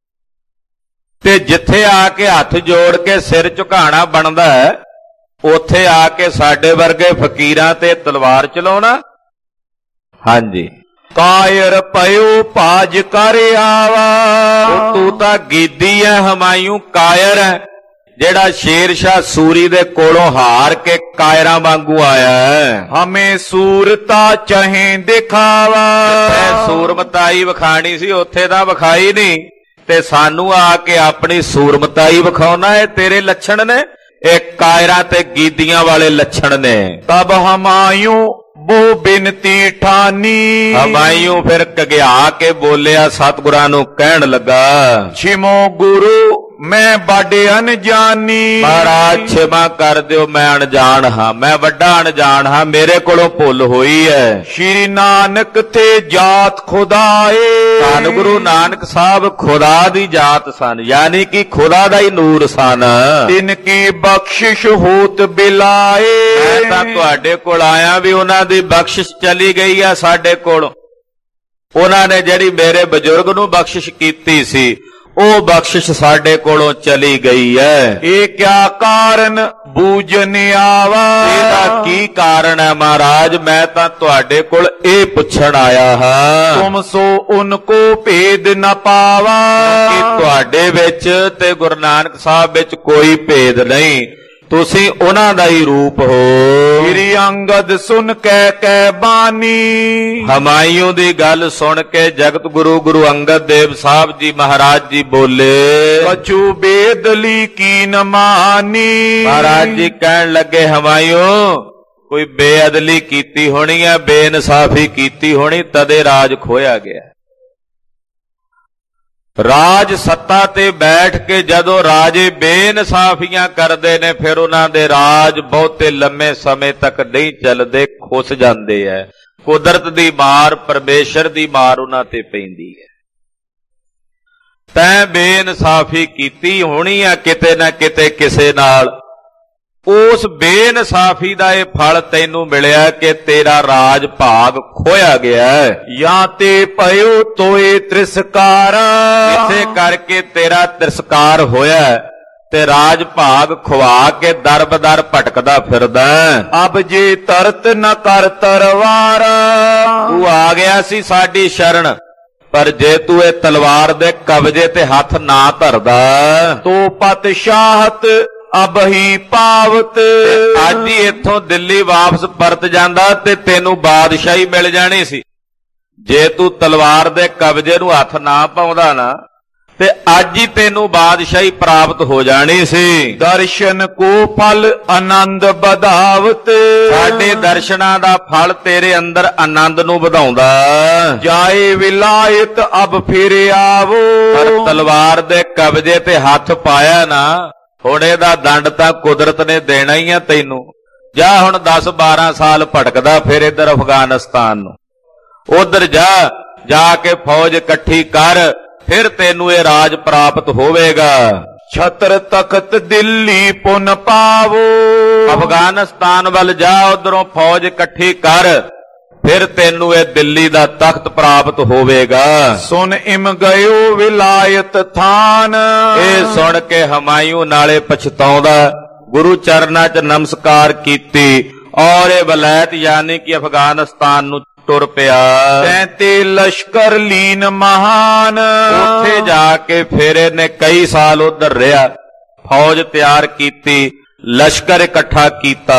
Speaker 1: ਤੇ ਜਿੱਥੇ ਆ ਕੇ ਹੱਥ ਜੋੜ ਕੇ ਸਿਰ ਝੁਕਾਣਾ ਬਣਦਾ ਉੱਥੇ ਆ ਕੇ ਸਾਡੇ ਵਰਗੇ ਫਕੀਰਾਂ ਤੇ ਤਲਵਾਰ ਚਲਾਉਣਾ। ਹਾਂਜੀ,
Speaker 2: ਕਾਇਰ ਪਇਓ ਭਾਜ ਕਰ ਆਵਾ।
Speaker 1: ਤੂੰ ਤਾਂ ਗੀਦੀ ਐ ਹਮਾਯੂ, ਕਾਇਰ ਹੈ, ਜਿਹੜਾ ਸ਼ੇਰ ਸ਼ਾਹ ਸੂਰੀ ਦੇ ਕੋਲੋਂ ਹਾਰ ਕੇ ਕਾਇਰਾਂ ਵਾਂਗੂ ਆਇਆ ਹੈ।
Speaker 2: ਹਮੇ ਸੂਰਤਾ ਚਾਹੇ ਦਿਖਾਵਾ।
Speaker 1: ਸੂਰਮਤਾਈ ਵਿਖਾਣੀ ਸੀ ਉੱਥੇ ਤਾਂ ਵਿਖਾਈ ਨਹੀਂ, ਤੇ ਸਾਨੂੰ ਆ ਕੇ ਆਪਣੀ ਸੂਰਮਤਾਈ ਵਿਖਾਉਣਾ। ਇਹ ਤੇਰੇ ਲੱਛਣ ਨੇ, ਇਹ ਕਾਇਰਾਂ ਤੇ ਗੀਦੀਆਂ ਵਾਲੇ ਲੱਛਣ ਨੇ।
Speaker 2: ਤਬ ਹਮਾਯੂ ਬੋ ਬਿਨਤੀ ਠਾਨੀ।
Speaker 1: ਹਮਾਇੂ ਫਿਰ ਕਗਿਆ ਕੇ ਬੋਲਿਆ, ਸਤਿਗੁਰਾਂ ਨੂੰ ਕਹਿਣ ਲੱਗਾ,
Speaker 2: ਛਿਮੋ ਗੁਰੂ ਮੈਂ ਬਾਡੇ ਅਣਜਾਨੀ।
Speaker 1: ਮਹਾਰਾਜ ਛਿਮਾ ਕਰ ਦਿਓ, ਮੈਂ ਅਣਜਾਣ ਹਾਂ, ਮੈਂ ਵੱਡਾ ਅਣਜਾਣ ਹਾਂ, ਮੇਰੇ ਕੋਲੋਂ ਭੁੱਲ ਹੋਈ ਹੈ।
Speaker 2: ਸ਼੍ਰੀ ਨਾਨਕ ਤੇ ਜਾਤ ਖੁਦਾਏ।
Speaker 1: ਧੰਨ ਗੁਰੂ ਨਾਨਕ ਸਾਹਿਬ ਖੁਦਾ ਦੀ ਜਾਤ ਸਨ, ਯਾਨੀ ਕਿ ਖੁਦਾ ਦਾ ਹੀ ਨੂਰ ਸਨ।
Speaker 2: ਤਿਨ ਕੀ ਬਖਸ਼ਿਸ਼ ਹੋਤ ਬਿਲਾਏ।
Speaker 1: ਮੈਂ ਤਾਂ ਤੁਹਾਡੇ ਕੋਲ ਆਇਆ ਵੀ ਉਹਨਾਂ ਦੀ ਬਖਸ਼ਿਸ਼ ਚਲੀ ਗਈ ਆ ਸਾਡੇ ਕੋਲ। ਉਹਨਾਂ ਨੇ ਜਿਹੜੀ ਮੇਰੇ ਬਜ਼ੁਰਗ ਨੂੰ ਬਖਸ਼ਿਸ਼ ਕੀਤੀ ਸੀ, ਉਹ ਬਖਸ਼ਿਸ਼ ਸਾਡੇ ਕੋਲੋਂ ਚਲੀ ਗਈ ਹੈ।
Speaker 2: ਇਹ ਕਿਆ ਕਾਰਨ ਬੂਝਨ ਆਵਾ।
Speaker 1: ਇਹਦਾ ਕੀ ਕਾਰਨ ਹੈ ਮਹਾਰਾਜ? ਮੈਂ ਤਾਂ ਤੁਹਾਡੇ ਕੋਲ ਇਹ ਪੁੱਛਣ ਆਇਆ ਹਾਂ।
Speaker 2: ਤੁਮ ਸੋ ਉਨਕੋ ਭੇਦ ਨ ਪਾਵਾ।
Speaker 1: ਕਿ ਤੁਹਾਡੇ ਵਿੱਚ ਤੇ ਗੁਰੂ ਨਾਨਕ ਸਾਹਿਬ ਵਿੱਚ ਕੋਈ ਭੇਦ ਨਹੀਂ, ਤੁਸੀਂ ਉਹਨਾਂ ਦਾ ਹੀ ਰੂਪ ਹੋ।
Speaker 2: ਸ੍ਰੀ ਅੰਗਦ ਸੁਨ ਕੈ ਬਾਨੀ।
Speaker 1: ਹਮਾਇੂ ਦੀ ਗੱਲ ਸੁਣ ਕੇ ਜਗਤ ਗੁਰੂ ਗੁਰੂ ਅੰਗਦ ਦੇਵ ਸਾਹਿਬ ਜੀ ਮਹਾਰਾਜ ਜੀ ਬੋਲੇ,
Speaker 2: ਕਛੂ ਬੇਦਲੀ ਕੀ ਨ ਮਾਨੀ।
Speaker 1: ਮਹਾਰਾਜ ਜੀ ਕਹਿਣ ਲੱਗੇ, ਹਮਾਇੂ ਕੋਈ ਬੇਅਦਲੀ ਕੀਤੀ ਹੋਣੀ ਹੈ, ਬੇਇਨਸਾਫੀ ਕੀਤੀ ਹੋਣੀ, ਤਦੇ ਰਾਜ ਖੋਇਆ ਗਿਆ। ਰਾਜ ਸੱਤਾ ਤੇ ਬੈਠ ਕੇ ਜਦੋਂ ਰਾਜੇ ਬੇਇਨਸਾਫੀਆਂ ਕਰਦੇ ਨੇ, ਫਿਰ ਉਹਨਾਂ ਦੇ ਰਾਜ ਬਹੁਤੇ ਲੰਮੇ ਸਮੇਂ ਤੱਕ ਨਹੀਂ ਚੱਲਦੇ, ਖੁੱਸ ਜਾਂਦੇ ਐ। ਕੁਦਰਤ ਦੀ ਮਾਰ, ਪਰਮੇਸ਼ਰ ਦੀ ਮਾਰ ਉਹਨਾਂ ਤੇ ਪੈਂਦੀ ਹੈ। ਤੈਂ ਬੇਇਨਸਾਫੀ ਕੀਤੀ ਹੋਣੀ ਆ ਕਿਤੇ ਨਾ ਕਿਤੇ ਕਿਸੇ ਨਾਲ, ਉਸ ਬੇਇਨਸਾਫੀ ਦਾ ਇਹ ਫਲ ਤੈਨੂੰ ਮਿਲਿਆ ਕਿ ਤੇਰਾ ਰਾਜ ਭਾਗ ਖੋਇਆ ਗਿਆ ਹੈ।
Speaker 2: ਜਾਂ ਤੇ ਭਇਓ ਤੋਏ ਤ੍ਰਿਸਕਾਰਾ।
Speaker 1: ਇਸੇ ਕਰਕੇ ਤੇਰਾ ਤਿਰਸਕਾਰ ਹੋਇਆ ਤੇ ਰਾਜ ਭਾਗ ਖਵਾ ਕੇ ਦਰ ਬਦਰ ਭਟਕਦਾ ਫਿਰਦਾ।
Speaker 2: ਅਬ ਜੇ ਤਰਤ ਨ ਕਰ ਤਰਵਾਰ।
Speaker 1: ਤੂੰ ਆ ਗਿਆ ਸੀ ਸਾਡੀ ਸ਼ਰਨ, ਪਰ ਜੇ ਤੂੰ ਇਹ ਤਲਵਾਰ ਦੇ ਕਬਜੇ ਤੇ ਹੱਥ ਨਾ ਧਰਦਾ,
Speaker 2: ਤੋ ਪਤ ਸ਼ਾਹਤ ਅਬ ਹੀ ਪਾਵਤ।
Speaker 1: ਅੱਜ ਹੀ ਇੱਥੋਂ ਦਿੱਲੀ ਵਾਪਸ ਪਰਤ ਜਾਂਦਾ ਤੇ ਤੈਨੂੰ ਬਾਦਸ਼ਾਹੀ ਮਿਲ ਜਾਣੀ ਸੀ। ਜੇ ਤੂੰ ਤਲਵਾਰ ਦੇ ਕਬਜੇ ਨੂੰ ਹੱਥ ਨਾ ਪਾਉਂਦਾ ਨਾ, ਤੇ ਅੱਜ ਹੀ ਤੈਨੂੰ ਬਾਦਸ਼ਾਹੀ ਪ੍ਰਾਪਤ ਹੋ ਜਾਣੀ ਸੀ।
Speaker 2: ਦਰਸ਼ਨ ਕੋ ਫਲ ਆਨੰਦ ਵਧਾਵਤ।
Speaker 1: ਸਾਡੇ ਦਰਸ਼ਨਾਂ ਦਾ ਫਲ ਤੇਰੇ ਅੰਦਰ ਆਨੰਦ ਨੂੰ ਵਧਾਉਂਦਾ।
Speaker 2: ਜਾਏ ਵਿਲਾਇਤ ਅਬ ਫਿਰ ਆਵੋ।
Speaker 1: ਪਰ ਤਲਵਾਰ ਦੇ ਕਬਜੇ ਤੇ ਹੱਥ ਪਾਇਆ ਨਾ, ਹੁਣ ਇਹਦਾ ਦੰਡ ਤਾਂ ਕੁਦਰਤ ਨੇ ਦੇਣਾ ਹੀ ਆ ਤੈਨੂੰ। ਜਾ ਹੁਣ 10-12 ਸਾਲ ਭਟਕਦਾ ਫਿਰ ਇੱਧਰ ਅਫਗਾਨਿਸਤਾਨ ਨੂੰ, ਉਧਰ ਜਾ ਕੇ ਫੌਜ ਇਕੱਠੀ ਕਰ, ਫਿਰ ਤੈਨੂੰ ਇਹ ਰਾਜ ਪ੍ਰਾਪਤ ਹੋਵੇਗਾ।
Speaker 2: ਛਤਰ ਤਖਤ ਦਿੱਲੀ ਪੁਨ ਪਾਵੋ।
Speaker 1: ਅਫਗਾਨਿਸਤਾਨ ਵੱਲ ਜਾ, ਉਧਰੋਂ ਫੌਜ ਇਕੱਠੀ ਕਰ, ਫਿਰ ਤੈਨੂੰ ਇਹ ਦਿੱਲੀ ਦਾ ਤਖਤ ਪ੍ਰਾਪਤ ਹੋਵੇਗਾ।
Speaker 2: ਸੁਨ ਇਮ ਗਇਓ ਵਿਲਾਇਤ ਥਾਨ।
Speaker 1: ਇਹ ਸੁਣ ਕੇ ਹਮਾਇੂ ਨਾਲੇ ਪਛਤਾਉਂਦਾ, ਗੁਰੂ ਚਰਨਾਂ 'ਚ ਨਮਸਕਾਰ ਕੀਤੀ ਔਰ ਇਹ ਵਲਾਇਤ ਯਾਨੀ ਕਿ ਅਫਗਾਨਿਸਤਾਨ ਨੂੰ ਤੁਰ ਪਿਆ।
Speaker 2: ਤੈਂ ਲਸ਼ਕਰ ਲੀਨ ਮਹਾਨ।
Speaker 1: ਉੱਥੇ ਜਾ ਕੇ ਫਿਰ ਇਹਨੇ ਕਈ ਸਾਲ ਉਧਰ ਰਿਹਾ, ਫੌਜ ਤਿਆਰ ਕੀਤੀ, ਲਸ਼ਕਰ ਇਕੱਠਾ ਕੀਤਾ।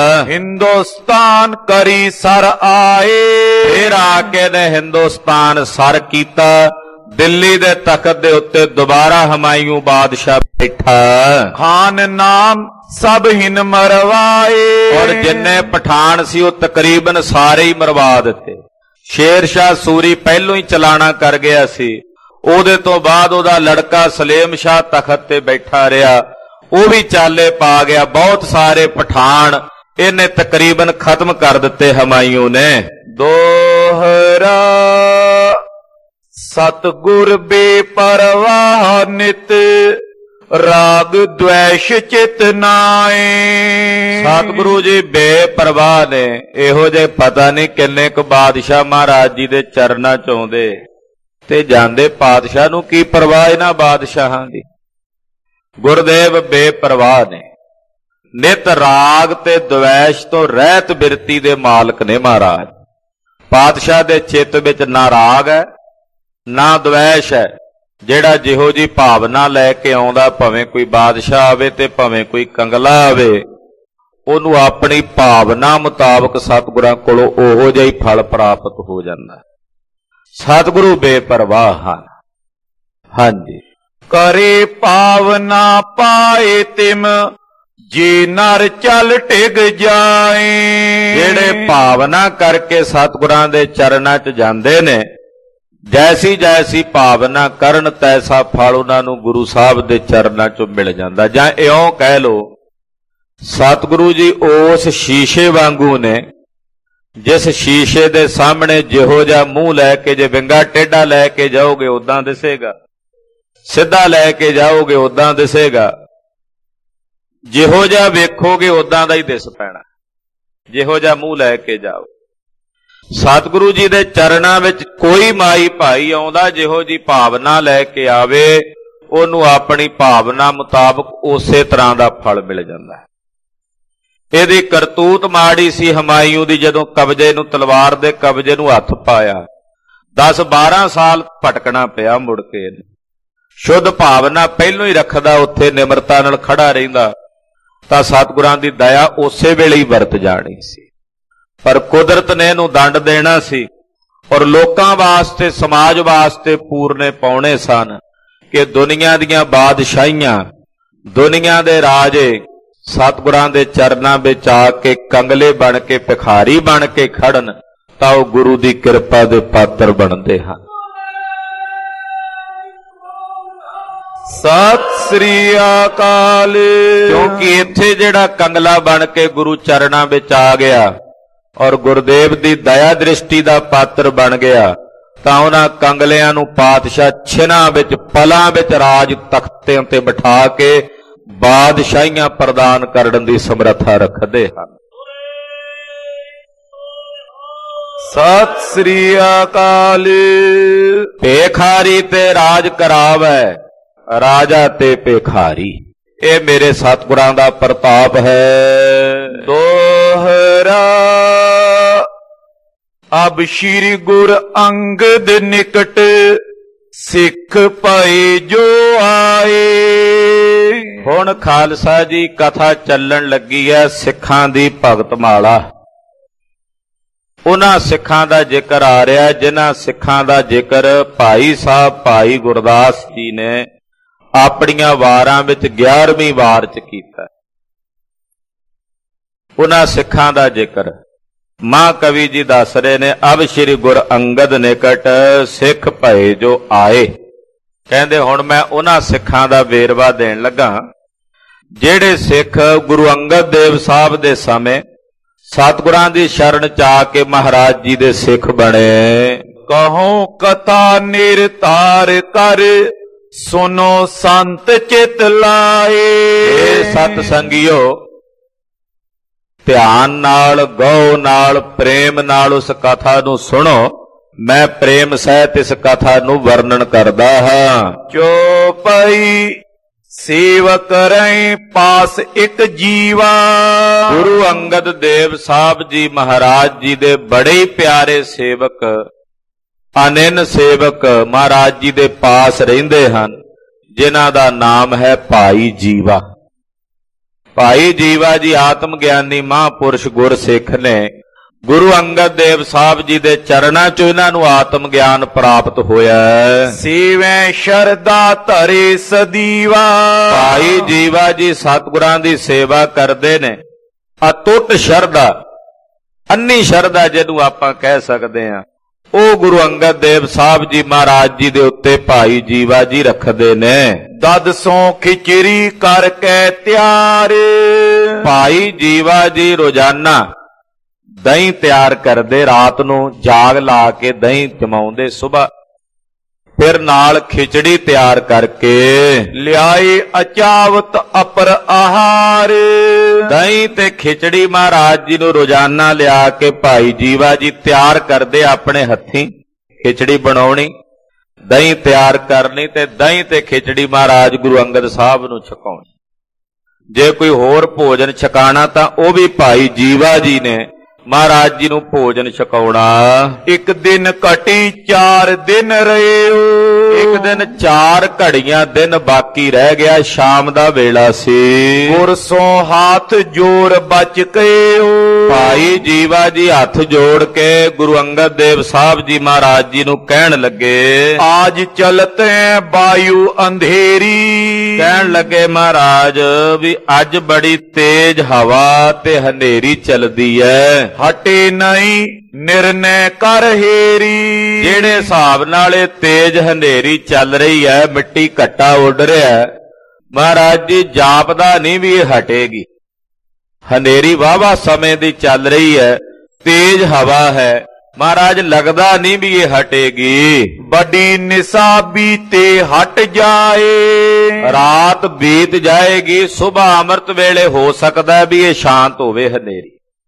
Speaker 2: ਹਿੰਦੁਸਤਾਨ ਕਰੀ ਸਰ ਆਏ।
Speaker 1: ਫਿਰ ਆ ਕੇ ਨੇ ਹਿੰਦੁਸਤਾਨ ਸਰ ਕੀਤਾ। ਦਿੱਲੀ ਦੇ ਤਖਤ ਦੇ ਉੱਤੇ ਦੁਬਾਰਾ ਹਮਾਇੂ ਬਾਦਸ਼ਾਹ ਬੈਠਾ।
Speaker 2: ਖਾਨ ਨਾਮ ਸਭ ਹਿਨ ਮਰਵਾਏ।
Speaker 1: ਔਰ ਜਿੰਨੇ ਪਠਾਨ ਸੀ ਉਹ ਤਕਰੀਬਨ ਸਾਰੇ ਹੀ ਮਰਵਾ ਦਿੱਤੇ। ਸ਼ੇਰ ਸ਼ਾਹ ਸੂਰੀ ਪਹਿਲੋਂ ਹੀ ਚਲਾਣਾ ਕਰ ਗਿਆ ਸੀ। ਉਹਦੇ ਤੋਂ ਬਾਅਦ ਉਹਦਾ ਲੜਕਾ ਸਲੇਮ ਸ਼ਾਹ ਤਖਤ ਤੇ ਬੈਠਾ ਰਿਹਾ, ਉਹ ਵੀ ਚਾਲੇ ਪਾ ਗਿਆ। ਬਹੁਤ ਸਾਰੇ ਪਠਾਨ ਇਹਨੇ ਤਕਰੀਬਨ ਖਤਮ ਕਰ ਦਿੱਤੇ ਹਮਾਇੂ ਨੇ।
Speaker 2: ਦੋਹਰਾ ਸਤਿਗੁਰ ਬੇਪਰਵਾਹ ਨਿਤ ਰਾਗ ਦ્વੈਸ਼ ਚਿਤ ਨਾਏ।
Speaker 1: ਸਤਿਗੁਰੂ ਜੀ ਬੇਪਰਵਾਹ ਨੇ। ਇਹੋ ਜਿਹੇ ਪਤਾ ਨਹੀਂ ਕਿੰਨੇ ਕੁ ਬਾਦਸ਼ਾਹ ਮਹਾਰਾਜ ਜੀ ਦੇ ਚਰਨਾਂ ਚ ਆਉਂਦੇ ਤੇ ਜਾਂਦੇ। ਪਾਤਸ਼ਾਹ ਨੂੰ ਕੀ ਪਰਵਾਹ ਇਹਨਾਂ ਬਾਦਸ਼ਾਹਾਂ ਦੀ। ਗੁਰਦੇਵ ਬੇਪਰਵਾਹ ਨੇ, ਨਿਤ ਰਾਗ ਤੇ ਦ્વੈਸ਼ ਤੋਂ ਰਹਿਤ ਬਿਰਤੀ ਦੇ ਮਾਲਕ ਨੇ ਮਹਾਰਾਜ। ਪਾਤਸ਼ਾਹ ਦੇ ਚਿੱਤ ਵਿੱਚ ਨਾ ਰਾਗ ਹੈ ਨਾ ਦ્વੈਸ਼ ਹੈ। ਜਿਹੜਾ ਜਿਹੋ ਜੀ ਭਾਵਨਾ ਲੈ ਕੇ ਆਉਂਦਾ, ਭਾਵੇਂ ਕੋਈ ਬਾਦਸ਼ਾਹ ਆਵੇ ਤੇ ਭਾਵੇਂ ਕੋਈ ਕੰਗਲਾ ਆਵੇ, ਉਹਨੂੰ ਆਪਣੀ ਭਾਵਨਾ ਮੁਤਾਬਕ ਸਤਿਗੁਰਾਂ ਕੋਲੋਂ ਉਹੋ ਜਿਹਾ ਹੀ ਫਲ ਪ੍ਰਾਪਤ ਹੋ ਜਾਂਦਾ। ਸਤਿਗੁਰੂ ਬੇਪਰਵਾਹ ਹਨ। ਹਾਂਜੀ।
Speaker 2: ਕਰੇ ਪਾਵਨਾ ਪਾਏ ਤਿਮ ਜੇ ਨਰ ਚੱਲ ਟਿਕ ਜਾਏ।
Speaker 1: ਜਿਹੜੇ ਭਾਵਨਾ ਕਰਕੇ ਸਤਿਗੁਰਾਂ ਦੇ ਚਰਨਾਂ 'ਚ ਜਾਂਦੇ ਨੇ, ਜੈਸੀ ਜੈਸੀ ਭਾਵਨਾ ਕਰਨ ਤੈਸਾ ਫਲ ਉਹਨਾਂ ਨੂੰ ਗੁਰੂ ਸਾਹਿਬ ਦੇ ਚਰਨਾਂ 'ਚੋਂ ਮਿਲ ਜਾਂਦਾ। ਜਾਂ ਇਉਂ ਕਹਿ ਲੋ, ਸਤਿਗੁਰੂ ਜੀ ਉਸ ਸ਼ੀਸ਼ੇ ਵਾਂਗੂ ਨੇ, ਜਿਸ ਸ਼ੀਸ਼ੇ ਦੇ ਸਾਹਮਣੇ ਜਿਹੋ ਜਿਹਾ ਮੂੰਹ ਲੈ ਕੇ, ਜੇ ਵਿੰਗਾ ਟੇਢਾ ਲੈ ਕੇ ਜਾਓਗੇ ਉਦਾਂ ਦਿਸੇਗਾ, ਸਿੱਧਾ ਲੈ ਕੇ ਜਾਓਗੇ ਉਦਾਂ ਦਿਸੇਗਾ, ਜਿਹੋ ਜਿਹਾ ਵੇਖੋਗੇ ਉਦਾਂ ਦਾ ਹੀ ਦਿਸ ਪੈਣਾ, ਜਿਹੋ ਜਿਹਾ ਮੂੰਹ ਲੈ ਕੇ ਜਾਓ। ਸਤਿਗੁਰੂ ਜੀ ਦੇ ਚਰਨਾਂ ਵਿੱਚ ਕੋਈ ਮਾਈ ਭਾਈ ਆਉਂਦਾ, ਜਿਹੋ ਜੀ ਭਾਵਨਾ ਲੈ ਕੇ ਆਵੇ ਉਹਨੂੰ ਆਪਣੀ ਭਾਵਨਾ ਮੁਤਾਬਕ ਉਸੇ ਤਰ੍ਹਾਂ ਦਾ ਫਲ ਮਿਲ ਜਾਂਦਾ ਹੈ। ਇਹਦੀ ਕਰਤੂਤ ਮਾੜੀ ਸੀ ਹਮਾਯੂ ਦੀ, ਜਦੋਂ ਕਬਜ਼ੇ ਨੂੰ, ਤਲਵਾਰ ਦੇ ਕਬਜ਼ੇ ਨੂੰ ਹੱਥ ਪਾਇਆ, 10-12 ਸਾਲ ਭਟਕਣਾ ਪਿਆ। ਮੁੜ ਕੇ ਸ਼ੁੱਧ ਭਾਵਨਾ ਪਹਿਲੋਂ ਹੀ ਰੱਖਦਾ, ਉੱਥੇ ਨਿਮਰਤਾ ਨਾਲ ਖੜਾ ਰਹਿੰਦਾ ਤਾਂ ਸਤਿਗੁਰਾਂ ਦੀ ਦਇਆ ਉਸੇ ਵੇਲੇ ਹੀ ਵਰਤ ਜਾਣੀ ਸੀ। ਪਰ ਕੁਦਰਤ ਨੇ ਇਹਨੂੰ ਦੰਡ ਦੇਣਾ ਸੀ, ਔਰ ਲੋਕਾਂ ਵਾਸਤੇ, ਸਮਾਜ ਵਾਸਤੇ ਪੂਰਨੇ ਪਾਉਣੇ ਸਨ ਕਿ ਦੁਨੀਆ ਦੀਆਂ ਬਾਦਸ਼ਾਹੀਆਂ, ਦੁਨੀਆ ਦੇ ਰਾਜੇ ਸਤਿਗੁਰਾਂ ਦੇ ਚਰਨਾਂ ਵਿੱਚ ਆ ਕੇ ਕੰਗਲੇ ਬਣ ਕੇ, ਭਿਖਾਰੀ ਬਣ ਕੇ ਖੜਨ ਤਾਂ ਉਹ ਗੁਰੂ ਦੀ ਕਿਰਪਾ ਦੇ ਪਾਤਰ ਬਣਦੇ ਹਨ।
Speaker 2: ਸਤਿ ਸ੍ਰੀ ਅਕਾਲ।
Speaker 1: ਕਿਉਂਕਿ ਇੱਥੇ ਜਿਹੜਾ ਕੰਗਲਾ ਬਣ ਕੇ ਗੁਰੂ ਚਰਨਾਂ ਵਿੱਚ ਆ ਗਿਆ ਔਰ ਗੁਰਦੇਵ ਦੀ ਦਇਆ ਦ੍ਰਿਸ਼ਟੀ ਦਾ ਪਾਤਰ ਬਣ ਗਿਆ, ਤਾਂ ਉਹਨਾਂ ਕੰਗਲਿਆਂ ਨੂੰ ਪਾਤਸ਼ਾਹ ਛਿਨਾਂ ਵਿੱਚ, ਪਲਾਂ ਵਿੱਚ ਰਾਜ ਤਖਤਿਆਂ ਤੇ ਬਿਠਾ ਕੇ ਬਾਦਸ਼ਾਹੀਆਂ ਪ੍ਰਦਾਨ ਕਰਨ ਦੀ ਸਮਰੱਥਾ ਰੱਖਦੇ ਹਨ।
Speaker 2: ਸਤਿ ਸ੍ਰੀ ਅਕਾਲ।
Speaker 1: ਭੇਖਾਰੀ ਤੇ ਰਾਜ ਕਰਾਵੈ, ਰਾਜਾ ਤੇ ਭੇਖਾਰੀ, ਇਹ ਮੇਰੇ ਸਤਿਗੁਰਾਂ ਦਾ ਪ੍ਰਤਾਪ ਹੈ।
Speaker 2: ਦੋਹਰਾ ਅਬ ਸ਼੍ਰੀ ਗੁਰ ਅੰਗਦ ਨਿਕਟ ਸਿੱਖ ਭਾਈ ਜੋ ਆਏ।
Speaker 1: ਹੁਣ ਖਾਲਸਾ ਜੀ ਕਥਾ ਚੱਲਣ ਲੱਗੀ ਹੈ ਸਿੱਖਾਂ ਦੀ ਭਗਤਮਾਲਾ। ਉਹਨਾਂ ਸਿੱਖਾਂ ਦਾ ਜ਼ਿਕਰ ਆ ਰਿਹਾ, ਜਿਨ੍ਹਾਂ ਸਿੱਖਾਂ ਦਾ ਜ਼ਿਕਰ ਭਾਈ ਸਾਹਿਬ ਭਾਈ ਗੁਰਦਾਸ ਜੀ ਨੇ ਆਪਣੀਆਂ ਵਾਰਾਂ ਵਿੱਚ 11ਵੀਂ ਵਾਰ 'ਚ ਕੀਤਾ। ਉਹਨਾਂ ਸਿੱਖਾਂ ਦਾ ਜ਼ਿਕਰ ਮਹਾਂਕਵੀ ਜੀ ਦੱਸ ਰਹੇ ਨੇ। ਅਬ ਸ਼੍ਰੀ ਗੁਰ ਅੰਗਦ ਨਿਕਟ ਸਿੱਖ ਭਏ ਜੋ ਆਏ। ਕਹਿੰਦੇ ਹੁਣ ਮੈਂ ਉਹਨਾਂ ਸਿੱਖਾਂ ਦਾ ਵੇਰਵਾ ਦੇਣ ਲੱਗਾ ਜਿਹੜੇ ਸਿੱਖ ਗੁਰੂ ਅੰਗਦ ਦੇਵ ਸਾਹਿਬ ਦੇ ਸਮੇਂ ਸਤਿਗੁਰਾਂ ਦੀ ਸ਼ਰਨ 'ਚ ਆ ਕੇ ਮਹਾਰਾਜ ਜੀ ਦੇ ਸਿੱਖ ਬਣੇ।
Speaker 2: ਕਹੋ ਕਥਾ ਨਿਰਤਾਰ ਕਰ ਸੁਨੋ ਸੰਤ ਚਿਤ ਲਾਏ।
Speaker 1: ਇਹ ਸਤ ਸੰਗਿਓ, ਧਿਆਨ ਨਾਲ, ਗਹੁ ਨਾਲ, ਪ੍ਰੇਮ ਨਾਲ ਉਸ ਕਥਾ ਨੂੰ ਸੁਣੋ। ਮੈਂ ਪ੍ਰੇਮ ਸਹਿਤ ਇਸ ਕਥਾ ਨੂੰ ਵਰਣਨ ਕਰਦਾ ਹਾਂ।
Speaker 2: ਚੋਪਈ ਸੇਵਕ ਰੈ ਪਾਸ ਇੱਕ ਜੀਵਾ।
Speaker 1: ਗੁਰੂ ਅੰਗਦ ਦੇਵ ਸਾਹਿਬ ਜੀ ਮਹਾਰਾਜ ਜੀ ਦੇ ਬੜੇ ਹੀ ਪਿਆਰੇ ਸੇਵਕ, ਅਨੰਨ ਸੇਵਕ ਮਹਾਰਾਜ ਜੀ ਦੇ ਪਾਸ ਰਹਿੰਦੇ ਹਨ, ਜਿਨ੍ਹਾਂ ਦਾ ਨਾਮ ਹੈ ਭਾਈ ਜੀਵਾ। ਭਾਈ ਜੀਵਾ ਜੀ ਆਤਮ ਗਿਆਨੀ ਮਹਾਂਪੁਰਸ਼ ਗੁਰਸਿੱਖ ਨੇ। ਗੁਰੂ ਅੰਗਦ ਦੇਵ ਸਾਹਿਬ ਜੀ ਦੇ ਚਰਨਾਂ 'ਚੋਂ ਇਹਨਾਂ ਨੂੰ ਆਤਮ ਗਿਆਨ ਪ੍ਰਾਪਤ ਹੋਇਆ।
Speaker 2: ਸੇਵੈ ਸ਼ਰਦਾ ਧਰੇ ਸਦੀਵਾ।
Speaker 1: ਭਾਈ ਜੀਵਾ ਜੀ ਸਤਿਗੁਰਾਂ ਦੀ ਸੇਵਾ ਕਰਦੇ ਨੇ। ਅਟੁੱਟ ਸ਼ਰਧਾ, ਅੰਨੀ ਸ਼ਰਧਾ ਜਿਹਨੂੰ ਆਪਾਂ ਕਹਿ ਸਕਦੇ ਹਾਂ, ਉਹ ਗੁਰੂ ਅੰਗਦ ਦੇਵ ਸਾਹਿਬ ਜੀ ਮਹਾਰਾਜ ਜੀ ਦੇ ਉੱਤੇ ਭਾਈ ਜੀਵਾ ਜੀ ਰੱਖਦੇ ਨੇ।
Speaker 2: ਦਦ ਸੋਂ ਖਿਚੜੀ ਕਰਕੇ ਤਿਆਰ।
Speaker 1: ਭਾਈ ਜੀਵਾ ਜੀ ਰੋਜ਼ਾਨਾ ਦਹੀਂ ਤਿਆਰ ਕਰਦੇ, ਰਾਤ ਨੂੰ ਜਾਗ ਲਾ ਕੇ ਦਹੀਂ ਜਮਾਉਂਦੇ ਸੁਬਾ, ਫਿਰ ਨਾਲ ਖਿਚੜੀ ਤਿਆਰ ਕਰਕੇ
Speaker 2: ਲਿਆਏ ਅਚਾਵਤ ਅਪਰ ਆਹਾਰ।
Speaker 1: ਦਹੀਂ ਤੇ ਖਿਚੜੀ ਮਹਾਰਾਜ ਜੀ ਨੂੰ ਰੋਜ਼ਾਨਾ ਲਿਆ ਕੇ ਭਾਈ ਜੀਵਾ ਜੀ ਤਿਆਰ ਕਰਦੇ, ਆਪਣੇ ਹੱਥੀਂ ਖਿਚੜੀ ਬਣਾਉਣੀ, ਦਹੀਂ ਤਿਆਰ ਕਰਨੀ ਤੇ ਦਹੀਂ ਤੇ ਖਿਚੜੀ ਮਹਾਰਾਜ ਗੁਰੂ ਅੰਗਦ ਸਾਹਿਬ ਨੂੰ ਛਕਾਉਣੀ। ਜੇ ਕੋਈ ਹੋਰ ਭੋਜਨ ਛਕਾਣਾ ਤਾਂ ਉਹ ਵੀ ਭਾਈ ਜੀਵਾ ਜੀ ਨੇ ਮਹਾਰਾਜ ਜੀ ਨੂੰ ਭੋਜਨ ਛਕਾਉਣਾ।
Speaker 2: ਇੱਕ ਦਿਨ ਘਟੀ 4 ਦਿਨ ਰਹਿਓ।
Speaker 1: ਇੱਕ ਦਿਨ 4 ਘੜੀਆਂ ਦਿਨ ਬਾਕੀ ਰਹਿ ਗਿਆ, ਸ਼ਾਮ ਦਾ ਵੇਲਾ ਸੀ।
Speaker 2: ਗੁਰ ਸੋ ਹੱਥ ਜੋੜ ਬਚ ਕਹਿਓ।
Speaker 1: ਭਾਈ ਜੀਵਾ ਜੀ ਹੱਥ ਜੋੜ ਕੇ ਗੁਰੂ ਅੰਗਦ ਦੇਵ ਸਾਹਿਬ ਜੀ ਮਹਾਰਾਜ ਜੀ ਨੂੰ ਕਹਿਣ ਲੱਗੇ,
Speaker 2: ਆਜ ਚਲਤੇ ਵਾਯੂ ਅੰਧੇਰੀ।
Speaker 1: ਕਹਿਣ ਲੱਗੇ ਮਹਾਰਾਜ ਵੀ ਅੱਜ ਬੜੀ ਤੇਜ਼ ਹਵਾ ਤੇ ਹਨੇਰੀ ਚੱਲਦੀ ਐ,
Speaker 2: ਹਟੇ ਨਹੀਂ ਨਿਰਣੈ ਕਰ ਹੇਰੀ।
Speaker 1: ਜਿਹੜੇ ਹਿਸਾਬ ਨਾਲ ਇਹ ਤੇਜ਼ ਹਨੇਰੀ ਚੱਲ ਰਹੀ ਐ, ਮਿੱਟੀ ਘੱਟਾ ਉੱਡ ਰਿਹਾ, ਮਹਾਰਾਜ ਜੀ ਜਾਪਦਾ ਨਹੀਂ ਵੀ ਇਹ ਹਟੇਗੀ। ਹਨੇਰੀ ਵਾਹਵਾ ਸਮੇਂ ਦੀ ਚੱਲ ਰਹੀ ਹੈ, ਤੇਜ਼ ਹਵਾ ਹੈ, ਮਹਾਰਾਜ ਲੱਗਦਾ ਨਹੀਂ ਵੀ ਇਹ ਹਟੇਗੀ।
Speaker 2: ਬੜੀ ਨਿਸਾ ਬੀਤੇ ਹਟ ਜਾਏ।
Speaker 1: ਰਾਤ ਬੀਤ ਜਾਏਗੀ, ਸੁਬਹ ਅੰਮ੍ਰਿਤ ਵੇਲੇ ਹੋ ਸਕਦਾ ਵੀ ਇਹ ਸ਼ਾਂਤ ਹੋਵੇ ਹਨੇਰੀ।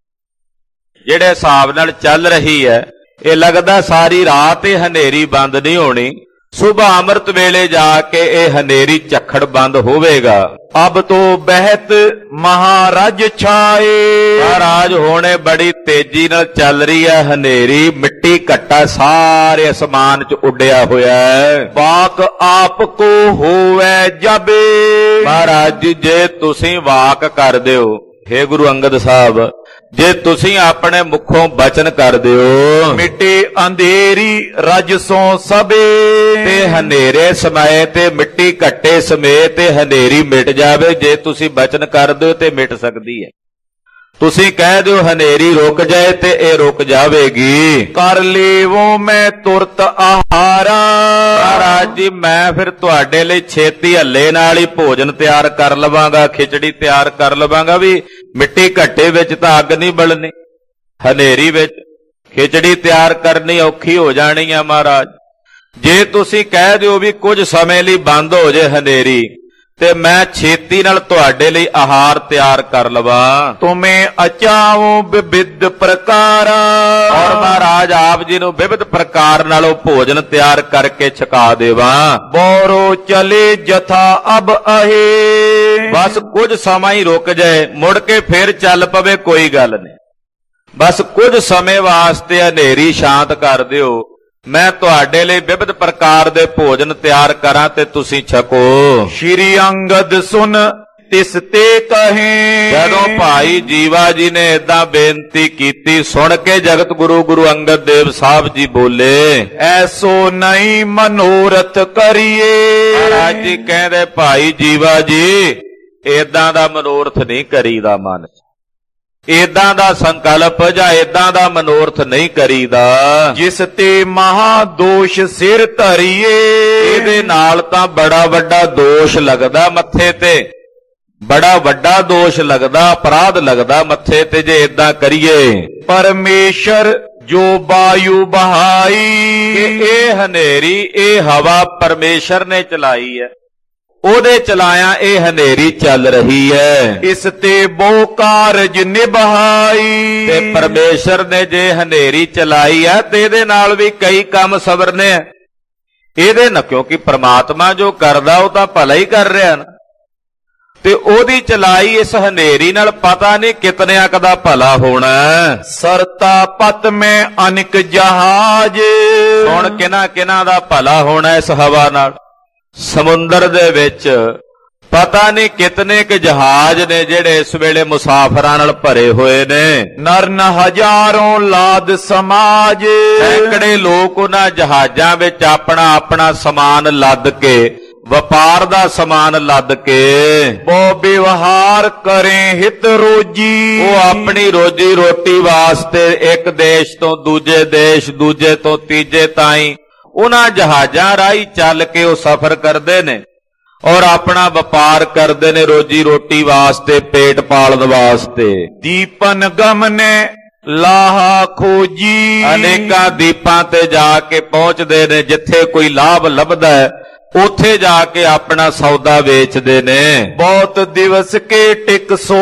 Speaker 1: ਜਿਹੜੇ ਹਿਸਾਬ ਨਾਲ ਚੱਲ ਰਹੀ ਹੈ, ਇਹ ਲੱਗਦਾ ਸਾਰੀ ਰਾਤ ਇਹ ਹਨੇਰੀ ਬੰਦ ਨਹੀਂ ਹੋਣੀ, ਸੁਬਹ ਅੰਮ੍ਰਿਤ ਵੇਲੇ ਜਾ ਕੇ ਇਹ ਹਨੇਰੀ ਝੱਖੜ ਬੰਦ ਹੋਵੇਗਾ।
Speaker 2: ਅਬ ਤੋਂ ਬਹਿਤ ਮਹਾਰਾਜ ਛਾਏ।
Speaker 1: ਮਹਾਰਾਜ ਹੋਣੇ ਬੜੀ ਤੇਜ਼ੀ ਨਾਲ ਚੱਲ ਰਹੀ ਹੈ ਹਨੇਰੀ, ਮਿੱਟੀ ਘੱਟਾ ਸਾਰੇ ਅਸਮਾਨ 'ਚ ਉੱਡਿਆ ਹੋਇਆ ਹੈ।
Speaker 2: ਵਾਕ ਆਪ ਕੋ ਹੋਵੇ ਜਾਬੇ।
Speaker 1: ਮਹਾਰਾਜ ਜੀ ਜੇ ਤੁਸੀਂ ਵਾਕ ਕਰ ਦਿਓ, ਹੇ ਗੁਰੂ ਅੰਗਦ ਸਾਹਿਬ, ਜੇ ਤੁਸੀਂ ਆਪਣੇ ਮੁਖੋਂ ਬਚਨ ਕਰ ਦਿਓ,
Speaker 2: ਮਿਟੇ ਅੰਧੇਰੀ ਰਜ ਸੋ ਸਭੇ।
Speaker 1: ਤੇ ਹਨੇਰੇ ਸਮੇਂ ਤੇ ਮਿੱਟੀ ਘੱਟੇ ਸਮੇਂ ਤੇ ਹਨੇਰੀ ਮਿਟ ਜਾਵੇ। ਜੇ ਤੁਸੀਂ ਬਚਨ ਕਰ ਦਿਓ ਤੇ ਮਿਟ ਸਕਦੀ ਹੈ। ਤੁਸੀਂ ਕਹਿ ਦਿਓ ਹਨੇਰੀ ਰੁਕ ਜਾਏ ਤੇ ਇਹ ਰੁਕ ਜਾਵੇਗੀ।
Speaker 2: ਕਰ ਲੇਵੋ ਮੈਂ ਤੁਰਤ ਆਹਾਰਾ।
Speaker 1: ਮਹਾਰਾਜ ਜੀ ਮੈਂ ਫਿਰ ਤੁਹਾਡੇ ਲਈ ਛੇਤੀ ਹੱਲੇ ਨਾਲ ਹੀ ਭੋਜਨ ਤਿਆਰ ਕਰ ਲਵਾਂਗਾ, ਖਿਚੜੀ ਤਿਆਰ ਕਰ ਲਵਾਂਗਾ। ਵੀ ਮਿੱਟੀ ਘੱਟੇ ਵਿੱਚ ਤਾਂ ਅੱਗ ਨਹੀਂ ਬਲਣੀ, ਹਨੇਰੀ ਵਿੱਚ ਖਿਚੜੀ ਤਿਆਰ ਕਰਨੀ ਔਖੀ ਹੋ ਜਾਣੀ ਆ ਮਹਾਰਾਜ। ਜੇ ਤੁਸੀਂ ਕਹਿ ਦਿਓ ਵੀ ਕੁਝ ਸਮੇਂ ਲਈ ਬੰਦ ਹੋ ਜੇ ਹਨੇਰੀ, ਤੇ ਮੈਂ ਛੇਤੀ ਨਾਲ ਤੁਹਾਡੇ ਲਈ ਆਹਾਰ ਤਿਆਰ ਕਰ ਲਵਾਂ।
Speaker 2: ਤੁਮੇ ਅਚਾਵੋ ਵਿਵਿਧ ਪ੍ਰਕਾਰ।
Speaker 1: ਔਰ ਮਹਾਰਾਜ ਆਪ ਜੀ ਨੂੰ ਵਿਵਿਧ ਪ੍ਰਕਾਰ ਨਾਲੋਂ ਭੋਜਨ ਤਿਆਰ ਕਰਕੇ ਛਕਾ ਦੇਵਾਂ।
Speaker 2: ਬੋਰੋ ਚਲੇ ਜਥਾ ਅਬ ਅਹੇ।
Speaker 1: ਬਸ ਕੁਝ ਸਮਾਂ ਹੀ ਰੁਕ ਜਾਏ, ਮੁੜ ਕੇ ਫੇਰ ਚੱਲ ਪਵੇ, ਕੋਈ ਗੱਲ ਨਹੀਂ। ਬਸ ਕੁਝ ਸਮੇਂ ਵਾਸਤੇ ਹਨੇਰੀ ਸ਼ਾਂਤ ਕਰ ਦਿਓ, ਮੈਂ ਤੁਹਾਡੇ ਲਈ ਵਿਵਿਧ ਪ੍ਰਕਾਰ ਦੇ ਭੋਜਨ ਤਿਆਰ ਕਰਾਂ ਤੇ ਤੁਸੀਂ ਛਕੋ।
Speaker 2: ਸ਼੍ਰੀ ਅੰਗਦ ਸੁਨ ਤਿਸ ਤੇ ਕਹੇ।
Speaker 1: ਜਦੋਂ ਭਾਈ ਜੀਵਾ ਜੀ ਨੇ ਏਦਾਂ ਬੇਨਤੀ ਕੀਤੀ, ਸੁਣ ਕੇ ਜਗਤ ਗੁਰੂ ਗੁਰੂ ਅੰਗਦ ਦੇਵ ਸਾਹਿਬ ਜੀ ਬੋਲੇ,
Speaker 2: ਐਸੋ ਨਹੀਂ ਮਨੋਰਥ ਕਰੀਏ।
Speaker 1: ਮਹਾਰਾਜ ਜੀ ਕਹਿੰਦੇ ਭਾਈ ਜੀਵਾ ਜੀ ਏਦਾਂ ਦਾ ਮਨੋਰਥ ਨਹੀਂ ਕਰੀਦਾ, ਮਨ ਏਦਾਂ ਦਾ ਸੰਕਲਪ ਜਾਂ ਏਦਾਂ ਦਾ ਮਨੋਰਥ ਨਹੀਂ ਕਰੀਦਾ।
Speaker 2: ਜਿਸ ਤੇ ਮਹਾ ਦੋਸ਼ ਸਿਰ ਧਰੀਏ।
Speaker 1: ਇਹਦੇ ਨਾਲ ਤਾਂ ਬੜਾ ਵੱਡਾ ਦੋਸ਼ ਲੱਗਦਾ ਮੱਥੇ ਤੇ, ਬੜਾ ਵੱਡਾ ਦੋਸ਼ ਲੱਗਦਾ, ਅਪਰਾਧ ਲੱਗਦਾ ਮੱਥੇ ਤੇ ਜੇ ਏਦਾਂ ਕਰੀਏ।
Speaker 2: ਪਰਮੇਸ਼ਰ ਜੋ ਵਾਯੂ ਬਹਾਈ।
Speaker 1: ਕਿ ਇਹ ਹਨੇਰੀ, ਇਹ ਹਵਾ ਪਰਮੇਸ਼ਰ ਨੇ ਚਲਾਈ ਹੈ, ਉਹਦੇ ਚਲਾਇਆ ਇਹ ਹਨੇਰੀ ਚੱਲ ਰਹੀ ਹੈ।
Speaker 2: ਇਸ ਤੇ ਬਹੁ ਕਾਰਜ ਨਿਭਾਈ।
Speaker 1: ਤੇ ਪਰਮੇਸ਼ਰ ਨੇ ਜੇ ਹਨੇਰੀ ਚਲਾਈ ਹੈ ਤੇ ਇਹਦੇ ਨਾਲ ਵੀ ਕਈ ਕੰਮ ਸਵਰਨੇ ਆ ਇਹਦੇ ਨਾਲ, ਕਿਉਂਕਿ ਪ੍ਰਮਾਤਮਾ ਜੋ ਕਰਦਾ ਉਹ ਤਾਂ ਭਲਾ ਹੀ ਕਰ ਰਿਹਾ ਨਾ। ਤੇ ਉਹਦੀ ਚਲਾਈ ਇਸ ਹਨੇਰੀ ਨਾਲ ਪਤਾ ਨਹੀਂ ਕਿਤਨਿਆਂ ਕਦਾ ਭਲਾ ਹੋਣਾ।
Speaker 2: ਸਰਤਾ ਪਤ ਮੈਂ ਅਨਿਕ ਜਹਾਜ।
Speaker 1: ਹੁਣ ਕਿਹਨਾਂ ਕਿਹਨਾਂ ਦਾ ਭਲਾ ਹੋਣਾ ਇਸ ਹਵਾ ਨਾਲ। ਸਮੁੰਦਰ ਦੇ ਵਿੱਚ ਪਤਾ ਨਹੀਂ ਕਿਤਨੇ ਕੁ ਜਹਾਜ਼ ਨੇ ਜਿਹੜੇ ਇਸ ਵੇਲੇ ਮੁਸਾਫਰਾਂ ਨਾਲ ਭਰੇ ਹੋਏ ਨੇ।
Speaker 2: ਨਰਨ ਹਜ਼ਾਰੋਂ ਲਾਦ ਸਮਾਜ।
Speaker 1: ਸੈਂਕੜੇ ਲੋਕ ਉਹਨਾਂ ਜਹਾਜ਼ਾਂ ਵਿੱਚ ਆਪਣਾ ਆਪਣਾ ਸਮਾਨ ਲੱਦ ਕੇ, ਵਪਾਰ ਦਾ ਸਮਾਨ ਲੱਦ ਕੇ
Speaker 2: ਬਹੁ ਵਿਵਹਾਰ ਕਰੇ ਹਿਤ ਰੋਜੀ।
Speaker 1: ਉਹ ਆਪਣੀ ਰੋਜੀ ਰੋਟੀ ਵਾਸਤੇ ਇੱਕ ਦੇਸ਼ ਤੋਂ ਦੂਜੇ ਦੇਸ਼, ਦੂਜੇ ਤੋਂ ਤੀਜੇ ਤਾਈਂ ਉਹਨਾਂ ਜਹਾਜ਼ਾਂ ਰਾਹੀਂ ਚੱਲ ਕੇ ਉਹ ਸਫ਼ਰ ਕਰਦੇ ਨੇ ਔਰ ਆਪਣਾ ਵਪਾਰ ਕਰਦੇ ਨੇ ਰੋਜੀ ਰੋਟੀ ਵਾਸਤੇ, ਪੇਟ ਪਾਲਣ ਵਾਸਤੇ।
Speaker 2: ਦੀਪਨ ਗਮਨੇ ਲਾਹਾ ਖੋਜੀ।
Speaker 1: ਅਨੇਕਾਂ ਦੀਪਾਂ ਤੇ ਜਾ ਕੇ ਪਹੁੰਚਦੇ ਨੇ, ਜਿੱਥੇ ਕੋਈ ਲਾਭ ਲੱਭਦਾ ਹੈ ਉੱਥੇ ਜਾ ਕੇ ਆਪਣਾ ਸੌਦਾ ਵੇਚਦੇ ਨੇ।
Speaker 2: ਬਹੁਤ ਦਿਵਸ ਕੇ ਟਿਕ ਸੋ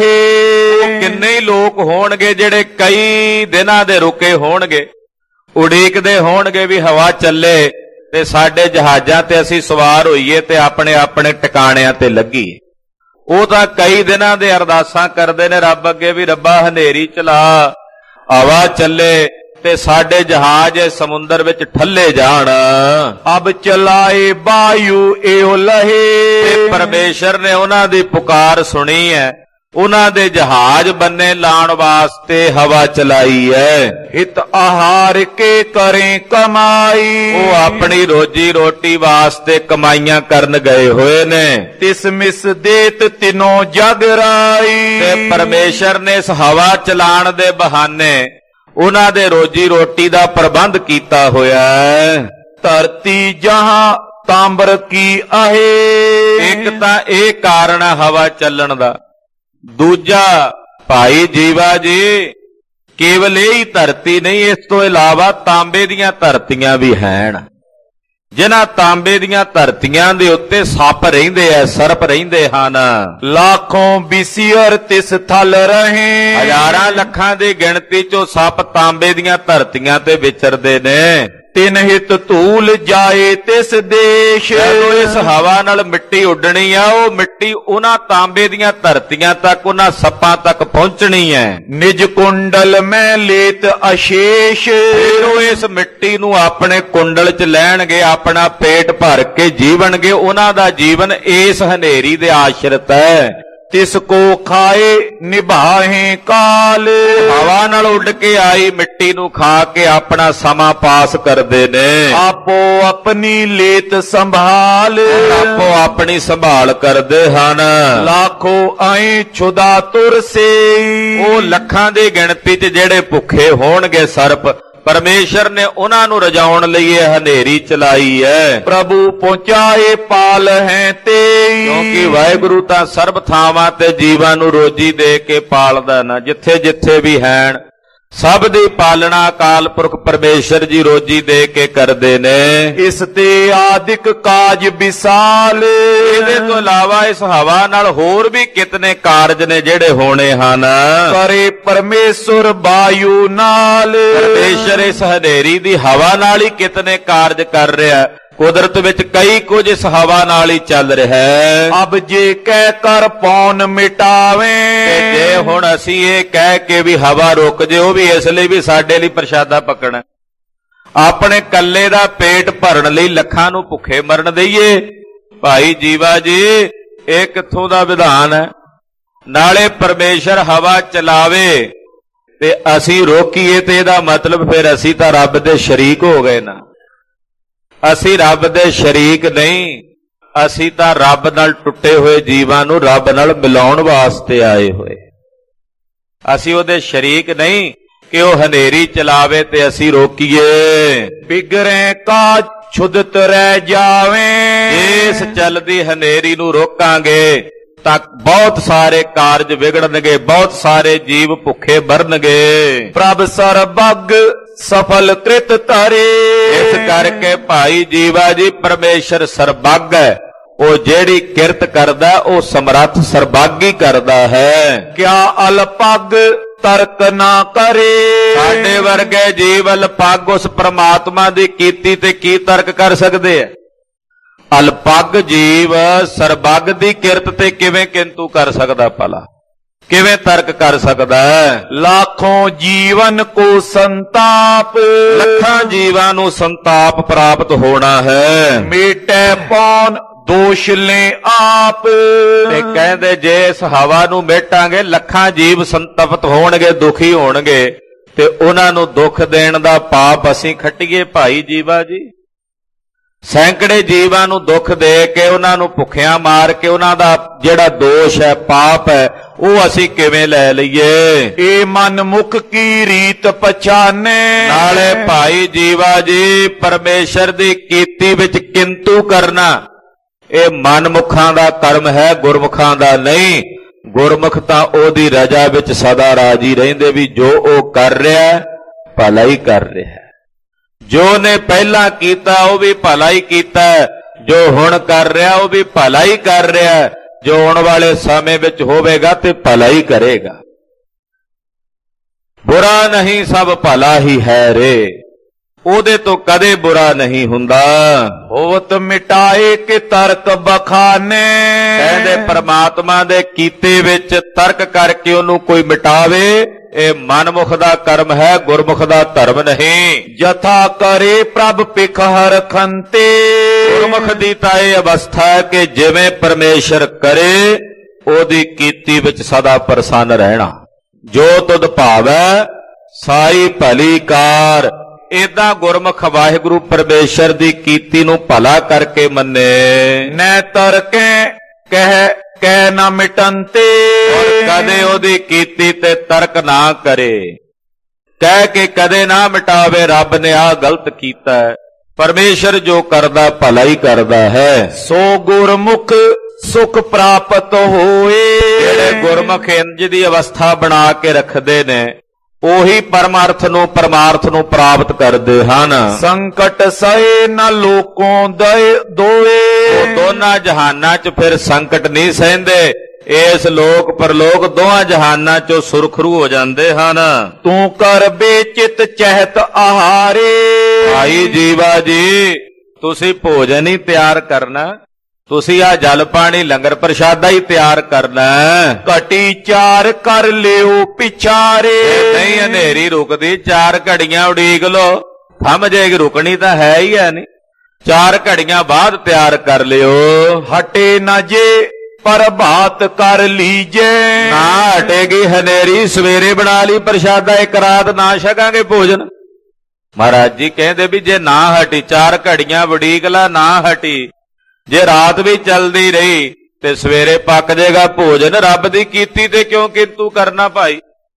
Speaker 2: ਰਹੇ।
Speaker 1: ਕਿੰਨੇ ਹੀ ਲੋਕ ਹੋਣਗੇ ਜਿਹੜੇ ਕਈ ਦਿਨਾਂ ਦੇ ਰੁਕੇ ਹੋਣਗੇ, ਉਡੀਕਦੇ ਹੋਣਗੇ ਵੀ ਹਵਾ ਚੱਲੇ ਤੇ ਸਾਡੇ ਜਹਾਜ਼ਾਂ ਤੇ ਅਸੀਂ ਸਵਾਰ ਹੋਈਏ ਤੇ ਆਪਣੇ ਆਪਣੇ ਟਿਕਾਣਿਆਂ ਤੇ ਲੱਗੀਏ। ਉਹ ਤਾਂ ਕਈ ਦਿਨਾਂ ਦੇ ਅਰਦਾਸਾਂ ਕਰਦੇ ਨੇ ਰੱਬ ਅੱਗੇ ਵੀ ਰੱਬਾ ਹਨੇਰੀ ਚਲਾ, ਹਵਾ ਚੱਲੇ ਤੇ ਸਾਡੇ ਜਹਾਜ਼ ਸਮੁੰਦਰ ਵਿੱਚ ਠੱਲੇ ਜਾਣ।
Speaker 2: ਅਬ ਚਲਾਏ ਵਾਯੂ ਏਉ ਲਹੇ।
Speaker 1: ਤੇ ਪਰਮੇਸ਼ਰ ਨੇ ਉਹਨਾਂ ਦੀ ਪੁਕਾਰ ਸੁਣੀ ਹੈ, ਉਹਨਾਂ ਦੇ ਜਹਾਜ਼ ਬੰਨੇ ਲਾਉਣ ਵਾਸਤੇ ਹਵਾ ਚਲਾਈ ਹੈ।
Speaker 2: ਹਿਤ ਆਹਾਰ ਕੇ ਕਰੇ ਕਮਾਈ।
Speaker 1: ਉਹ ਆਪਣੀ ਰੋਜੀ ਰੋਟੀ ਵਾਸਤੇ ਕਮਾਈਆਂ ਕਰਨ ਗਏ ਹੋਏ ਨੇ।
Speaker 2: ਤਿਸ ਮਿਸ ਦੇਤ ਤਿਨੋ ਜਗ ਰਾਈ।
Speaker 1: ਤੇ ਪਰਮੇਸ਼ਰ ਨੇ ਇਸ ਹਵਾ ਚਲਾਉਣ ਦੇ ਬਹਾਨੇ ਉਹਨਾਂ ਦੇ ਰੋਜੀ ਰੋਟੀ ਦਾ ਪ੍ਰਬੰਧ ਕੀਤਾ ਹੋਇਆ ਹੈ।
Speaker 2: ਧਰਤੀ ਜਹਾਂ ਤਾਂਬਰ ਕੀ ਆਹੇ।
Speaker 1: ਇੱਕ ਤਾਂ ਇਹ ਕਾਰਨ ਹੈ ਹਵਾ ਚੱਲਣ ਦਾ। ਦੂਜਾ ਭਾਈ ਜੀਵਾ ਜੀ, ਕੇਵਲ ਇਹ ਹੀ ਧਰਤੀ ਨਹੀਂ, ਇਸ ਤੋਂ ਇਲਾਵਾ ਤਾਂਬੇ ਦੀਆਂ ਧਰਤੀਆਂ ਵੀ ਹਨ। ਜਿਨ੍ਹਾਂ ਤਾਂਬੇ ਦੀਆਂ ਧਰਤੀਆਂ ਦੇ ਉੱਤੇ ਸੱਪ ਰਹਿੰਦੇ ਐ, ਸਰਪ ਰਹਿੰਦੇ ਹਨ।
Speaker 2: ਲੱਖੋਂ ਬਿਸਿਅਰ ਤਿਸ ਥਲ ਰਹੇ।
Speaker 1: ਹਜ਼ਾਰਾਂ ਲੱਖਾਂ ਦੀ ਗਿਣਤੀ ਚੋਂ ਸੱਪ ਤਾਂਬੇ ਦੀਆਂ ਧਰਤੀਆਂ ਤੇ ਵਿਚਰਦੇ ਨੇ।
Speaker 2: ਤਿਨ ਹਿਤ ਧੂਲ ਜਾਏ ਤਿਸ ਦੇਸ਼।
Speaker 1: ਜਦੋਂ ਇਸ ਹਵਾ ਨਾਲ ਮਿੱਟੀ ਉੱਡਣੀ ਆ, ਉਹ ਮਿੱਟੀ ਉਹਨਾਂ ਤਾਂਬੇ ਦੀਆਂ ਧਰਤੀਆਂ ਤੱਕ, ਉਹਨਾਂ ਸੱਪਾਂ ਤੱਕ ਪਹੁੰਚਣੀ ਹੈ।
Speaker 2: ਨਿਜ ਕੁੰਡਲ ਮੈਂ ਲੇਤ ਅਸ਼ੇਸ਼।
Speaker 1: ਫਿਰ ਉਹ ਇਸ ਮਿੱਟੀ ਨੂੰ ਆਪਣੇ ਕੁੰਡਲ 'ਚ ਲੈਣਗੇ, ਆਪਣਾ ਪੇਟ ਭਰ ਕੇ ਜੀਵਣਗੇ। ਉਹਨਾਂ ਦਾ ਜੀਵਨ ਇਸ ਹਨੇਰੀ ਦੇ ਆਸ਼ਰਿਤ ਹੈ।
Speaker 2: ਤਿਸ ਕੋ ਖਾਏ ਨਿਭਾਹੇ ਕਾਲ।
Speaker 1: ਹਵਾ ਨਾਲ ਉੱਡ ਕੇ ਆਈ ਮਿੱਟੀ ਨੂੰ ਖਾ ਕੇ ਆਪਣਾ ਸਮਾਂ ਪਾਸ ਕਰਦੇ ਨੇ।
Speaker 2: ਆਪੋ ਆਪਣੀ ਲੇਤ ਸੰਭਾਲ।
Speaker 1: ਆਪੋ ਆਪਣੀ ਸੰਭਾਲ ਕਰਦੇ ਹਨ।
Speaker 2: ਲੱਖੋ ਆਏ ਛੁਦਾ ਤੁਰ ਸੇ।
Speaker 1: ਉਹ ਲੱਖਾਂ ਦੀ ਗਿਣਤੀ 'ਚ ਜਿਹੜੇ ਭੁੱਖੇ ਹੋਣਗੇ ਸਰਪ, ਪਰਮੇਸ਼ਰ ਨੇ ਉਹਨਾਂ ਨੂੰ ਰਜਾਉਣ ਲਈ ਇਹ ਹਨੇਰੀ ਚਲਾਈ ਹੈ।
Speaker 2: ਪ੍ਰਭੂ ਪਹੁੰਚਾਏ ਪਾਲ ਹੈ ਤੇ।
Speaker 1: ਕਿਉਂਕਿ ਵਾਹਿਗੁਰੂ ਤਾਂ ਸਰਬ ਥਾਵਾਂ ਤੇ ਜੀਵਾਂ ਨੂੰ ਰੋਜੀ ਦੇ ਕੇ ਪਾਲਦਾ ਨਾ। ਜਿੱਥੇ ਜਿੱਥੇ ਵੀ ਹੈਣ ਸਭ ਦੀ ਪਾਲਣਾ ਅਕਾਲ ਪੁਰਖ ਪਰਮੇਸ਼ਰ ਜੀ ਰੋਜੀ ਦੇ ਕੇ ਕਰਦੇ ਨੇ।
Speaker 2: ਇਸ ਤੇ ਆਦਿਕ ਕਾਜ ਵਿਸਾਲ।
Speaker 1: ਇਹਦੇ ਤੋਂ ਇਲਾਵਾ ਇਸ ਹਵਾ ਨਾਲ ਹੋਰ ਵੀ ਕਿਤਨੇ ਕਾਰਜ ਨੇ ਜਿਹੜੇ ਹੋਣੇ ਹਨ।
Speaker 2: ਕਰੇ ਪਰਮੇਸ਼ਰ ਵਾਯੂ ਨਾਲ।
Speaker 1: ਪਰਮੇਸ਼ਰ ਇਸ ਹਨੇਰੀ ਦੀ ਹਵਾ ਨਾਲ ਹੀ ਕਿਤਨੇ ਕਾਰਜ ਕਰ ਰਿਹਾ। ਕੁਦਰਤ ਵਿੱਚ ਕਈ ਕੁਝ ਇਸ ਹਵਾ ਨਾਲ ਹੀ ਚੱਲ ਰਿਹਾ ਹੈ।
Speaker 2: ਅਬ ਜੇ ਕਹਿ ਕਰ ਪੌਣ ਮਿਟਾਵੇ।
Speaker 1: ਤੇ ਜੇ ਹੁਣ ਅਸੀਂ ਇਹ ਕਹਿ ਕੇ ਵੀ ਹਵਾ ਰੁਕ ਜੇ, ਉਹ ਵੀ ਇਸ ਲਈ ਵੀ ਸਾਡੇ ਲਈ ਪ੍ਰਸ਼ਾਦਾ ਪੱਕਣਾ। ਆਪਣੇ ਕੱਲੇ ਦਾ ਪੇਟ ਭਰਨ ਲਈ ਲੱਖਾਂ ਨੂੰ ਭੁੱਖੇ ਮਰਨ ਦਈਏ। ਭਾਈ ਜੀਵਾ ਜੀ, ਇਹ ਕਿੱਥੋਂ ਦਾ ਵਿਧਾਨ ਹੈ? ਨਾਲੇ ਪਰਮੇਸ਼ਰ ਹਵਾ ਚਲਾਵੇ ਤੇ ਅਸੀਂ ਰੋਕੀਏ, ਤੇ ਇਹਦਾ ਮਤਲਬ ਫਿਰ ਅਸੀਂ ਤਾਂ ਰੱਬ ਦੇ ਸ਼ਰੀਕ ਹੋ ਗਏ ਨਾ। ਅਸੀਂ ਰੱਬ ਦੇ ਸ਼ਰੀਕ ਨਹੀਂ, ਅਸੀਂ ਤਾਂ ਰੱਬ ਨਾਲ ਟੁੱਟੇ ਹੋਏ ਜੀਵਾਂ ਨੂੰ ਰੱਬ ਨਾਲ ਮਿਲਾਉਣ ਵਾਸਤੇ ਆਏ ਹੋਏ। ਅਸੀਂ ਉਹਦੇ ਸ਼ਰੀਕ ਨਹੀਂ ਕਿ ਉਹ ਹਨੇਰੀ ਚਲਾਵੇ ਤੇ ਅਸੀਂ ਰੋਕੀਏ।
Speaker 2: ਬਿਗਰੇ ਕਾਜ ਛੁਦਤ ਰਹਿ ਜਾਵੇ।
Speaker 1: ਇਸ ਚੱਲਦੀ ਹਨੇਰੀ ਨੂੰ ਰੋਕਾਂਗੇ ਤਾਂ ਬਹੁਤ ਸਾਰੇ ਕਾਰਜ ਵਿਗੜਨਗੇ, ਬਹੁਤ ਸਾਰੇ ਜੀਵ ਭੁੱਖੇ ਮਰਨਗੇ।
Speaker 2: ਪ੍ਰਭ ਸਰਬੱਗ ਸਫਲ ਕ੍ਰਿਤ ਧਰੇ।
Speaker 1: ਇਸ ਕਰਕੇ ਭਾਈ ਜੀਵਾ ਜੀ, ਪਰਮੇਸ਼ਰ ਸਰਬੱਗ ਹੈ। ਉਹ ਜਿਹੜੀ ਕਿਰਤ ਕਰਦਾ ਉਹ ਸਮਰੱਥ ਸਰਬੱਗੀ ਕਰਦਾ ਹੈ।
Speaker 2: ਕਿਆ ਅਲਪੱਗ ਤਰਕ ਨਾ ਕਰੇ।
Speaker 1: ਸਾਡੇ ਵਰਗੇ ਜੀਵ ਅਲਪੱਗ ਉਸ ਪ੍ਰਮਾਤਮਾ ਦੀ ਕੀਤੀ ਤੇ ਕੀ ਤਰਕ ਕਰ ਸਕਦੇ ਆ? ਅਲਪੱਗ ਜੀਵ ਸਰਬੱਗ ਦੀ ਕਿਰਤ ਤੇ ਕਿਵੇਂ ਕਿੰਤੂ ਕਰ ਸਕਦਾ? ਭਲਾ ਕਿਵੇਂ ਤਰਕ ਕਰ ਸਕਦਾ ਹੈ?
Speaker 2: ਲੱਖੋਂ ਜੀਵਨ ਕੋ ਸੰਤਾਪ।
Speaker 1: ਲੱਖਾਂ ਜੀਵਾਂ ਨੂੰ ਸੰਤਾਪ ਪ੍ਰਾਪਤ ਹੋਣਾ ਹੈ।
Speaker 2: ਮੇਟੈ ਪੌਣ ਦੋਸ਼ ਲੈ ਆਪ।
Speaker 1: ਤੇ ਕਹਿੰਦੇ ਜੇ ਇਸ ਹਵਾ ਨੂੰ ਮੇਟਾਂਗੇ, ਲੱਖਾਂ ਜੀਵ ਸੰਤਪਤ ਹੋਣਗੇ, ਦੁਖੀ ਹੋਣਗੇ, ਤੇ ਉਹਨਾਂ ਨੂੰ ਦੁੱਖ ਦੇਣ ਦਾ ਪਾਪ ਅਸੀਂ ਖੱਟੀਏ। ਭਾਈ ਜੀਵਾ ਜੀ, ਸੈਂਕੜੇ ਜੀਵਾਂ ਨੂੰ ਦੁੱਖ ਦੇ ਕੇ, ਉਹਨਾਂ ਨੂੰ ਭੁੱਖਿਆਂ ਮਾਰ ਕੇ, ਉਹਨਾਂ ਦਾ ਜਿਹੜਾ ਦੋਸ਼ ਹੈ, ਪਾਪ ਹੈ, ਉਹ ਅਸੀਂ ਕਿਵੇਂ ਲੈ ਲਈਏ?
Speaker 2: ਇਹ ਮਨ ਮੁਖ ਕੀ ਰੀਤ ਪਛਾਨੇ।
Speaker 1: ਨਾਲੇ ਭਾਈ ਜੀਵਾ ਜੀ, ਪਰਮੇਸ਼ਰ ਦੀ ਕੀਤੀ ਵਿੱਚ ਕਿੰਤੂ ਕਰਨਾ ਇਹ ਮਨਮੁਖਾਂ ਦਾ ਕਰਮ ਹੈ, ਗੁਰਮੁਖਾਂ ਦਾ ਨਹੀਂ। ਗੁਰਮੁਖ ਤਾਂ ਉਹਦੀ ਰਜ਼ਾ ਵਿੱਚ ਸਦਾ ਰਾਜੀ ਰਹਿੰਦੇ ਵੀ ਜੋ ਉਹ ਕਰ ਰਿਹਾ ਭਲਾ ਹੀ ਕਰ ਰਿਹਾ। ਜੋ ਨੇ ਪਹਿਲਾਂ ਕੀਤਾ ਉਹ ਵੀ ਭਲਾ ਹੀ ਕੀਤਾ, ਜੋ ਹੁਣ ਕਰ ਰਿਹਾ ਉਹ ਵੀ ਭਲਾ ਹੀ ਕਰ ਰਿਹਾ, ਜੋ ਆਉਣ ਵਾਲੇ ਸਮੇਂ ਵਿੱਚ ਹੋਵੇਗਾ ਤੇ ਭਲਾ ਹੀ ਕਰੇਗਾ। ਬੁਰਾ ਨਹੀਂ ਸਭ ਭਲਾ ਹੀ ਹੈ ਰੇ। ਉਹਦੇ ਤੋਂ ਕਦੇ ਬੁਰਾ ਨਹੀਂ ਹੁੰਦਾ।
Speaker 2: ਹੋਵਤ ਮਿਟਾਏ ਕਿ ਤਰਕ ਬਖਾਨੇ,
Speaker 1: ਕਹਿੰਦੇ ਪਰਮਾਤਮਾ ਦੇ ਕੀਤੇ ਵਿੱਚ ਤਰਕ ਕਰਕੇ ਉਹਨੂੰ ਕੋਈ ਮਿਟਾਵੇ, ਇਹ ਮਨਮੁਖ ਦਾ ਕਰਮ ਹੈ, ਗੁਰਮੁਖ ਦਾ ਧਰਮ ਨਹੀਂ।
Speaker 2: ਜਥਾ ਕਰੇ ਪ੍ਰਭ ਪਿਖ ਹਰ ਖੰਤੇ,
Speaker 1: ਗੁਰਮੁਖ ਦੀ ਤਾਂ ਇਹ ਅਵਸਥਾ ਹੈ ਕਿ ਜਿਵੇਂ ਪਰਮੇਸ਼ਰ ਕਰੇ ਉਹਦੀ ਕੀਤੀ ਵਿੱਚ ਸਦਾ ਪ੍ਰਸੰਨ ਰਹਿਣਾ। ਜੋ ਤੁਧ ਭਾਵੈ ਸਾਈ ਭਲੀ ਕਾਰ, ਏਦਾਂ ਗੁਰਮੁਖ ਵਾਹਿਗੁਰੂ ਪਰਮੇਸ਼ਰ ਦੀ ਕੀਤੀ ਨੂੰ ਭਲਾ ਕਰਕੇ ਮੰਨੇ।
Speaker 2: ਨੈ ਤਰਕੇ ਕਹਿ ਨਾ ਮਿਟੰਤੇ,
Speaker 1: ਔਰ ਕਦੇ ਉਹਦੀ ਕੀਤੀ ਤੇ ਤਰਕ ਨਾ ਕਰੇ, ਕਹਿ ਕੇ ਕਦੇ ਨਾ ਮਿਟਾਵੇ ਰੱਬ ਨੇ ਆਹ ਗਲਤ ਕੀਤਾ ਹੈ। ਪਰਮੇਸ਼ਰ ਜੋ ਕਰਦਾ ਭਲਾ ਹੀ ਕਰਦਾ ਹੈ।
Speaker 2: ਸੋ ਗੁਰਮੁਖ ਸੁਖ ਪ੍ਰਾਪਤ ਹੋਏ,
Speaker 1: ਜਿਹੜੇ ਗੁਰਮੁਖ ਇੰਜ ਦੀ ਅਵਸਥਾ ਬਣਾ ਕੇ ਰੱਖਦੇ ਨੇ ਉਹੀ ਪਰਮਾਰਥ ਨੂੰ ਪ੍ਰਾਪਤ ਕਰਦੇ ਹਨ।
Speaker 2: ਸੰਕਟ ਸਹੇ ਨਾ ਲੋਕੋਂ ਦੋਏ,
Speaker 1: ਉਹ ਦੋਨਾਂ ਜਹਾਨਾਂ 'ਚ ਫਿਰ ਸੰਕਟ ਨਹੀਂ ਸਹਿੰਦੇ, ਇਸ ਲੋਕ ਪਰਲੋਕ ਦੋਹਾਂ ਜਹਾਨਾਂ 'ਚੋਂ ਸੁਰਖਰੂ ਹੋ ਜਾਂਦੇ ਹਨ।
Speaker 2: ਤੂੰ ਕਰ ਬੇਚਿਤ ਚਹਿਤ ਆਹਾਰੇ,
Speaker 1: ਭਾਈ ਜੀਵਾ ਜੀ ਤੁਸੀਂ ਭੋਜਨ ਹੀ ਤਿਆਰ ਕਰਨਾ, ਤੁਸੀਂ ਆ ਜਲ ਪਾਣੀ ਲੰਗਰ ਪ੍ਰਸ਼ਾਦਾ ਹੀ ਤਿਆਰ ਕਰਨਾ।
Speaker 2: ਘਟੀ ਚਾਰ ਕਰ ਲਿਓ ਪਿਛਾਰੇ,
Speaker 1: ਨਹੀਂ ਹਨੇਰੀ ਰੁਕਦੀ, 4 ਘੜੀਆਂ ਉਡੀਕ ਲੋ, ਥੰਮ ਜਾਏਗੀ, ਰੁਕਣੀ ਤਾਂ ਹੈ ਹੀ ਹੈ ਨਹੀਂ। 4 ਘੜੀਆਂ ਬਾਅਦ ਤਿਆਰ ਕਰ ਲਿਓ।
Speaker 2: ਹਟੇ ਨਾ ਜੇ ਪ੍ਰਭਾਤ ਕਰ ਲੀਜੇ,
Speaker 1: ਨਾ ਹਟੇਗੀ ਹਨੇਰੀ, ਸਵੇਰੇ ਬਣਾ ਲਈ ਪ੍ਰਸ਼ਾਦਾ, ਇੱਕ ਰਾਤ ਨਾ ਛਕਾਂਗੇ ਭੋਜਨ। ਮਹਾਰਾਜ ਜੀ ਕਹਿੰਦੇ ਵੀ ਜੇ ਨਾ ਹਟੀ 4 ਘੜੀਆਂ ਉਡੀਕ ਲਾ, ਨਾ ਹਟੀ, ਜੇ ਰਾਤ ਵੀ ਚੱਲਦੀ ਰਹੀ ਤੇ ਸਵੇਰੇ ਪੱਕ ਜਾਏਗਾ ਭੋਜਨ। ਰੱਬ ਦੀ ਕੀਤੀ ਤੇ ਕਿਉਂ ਕਿੰਤੂ ਕਰਨਾ ਭਾਈ?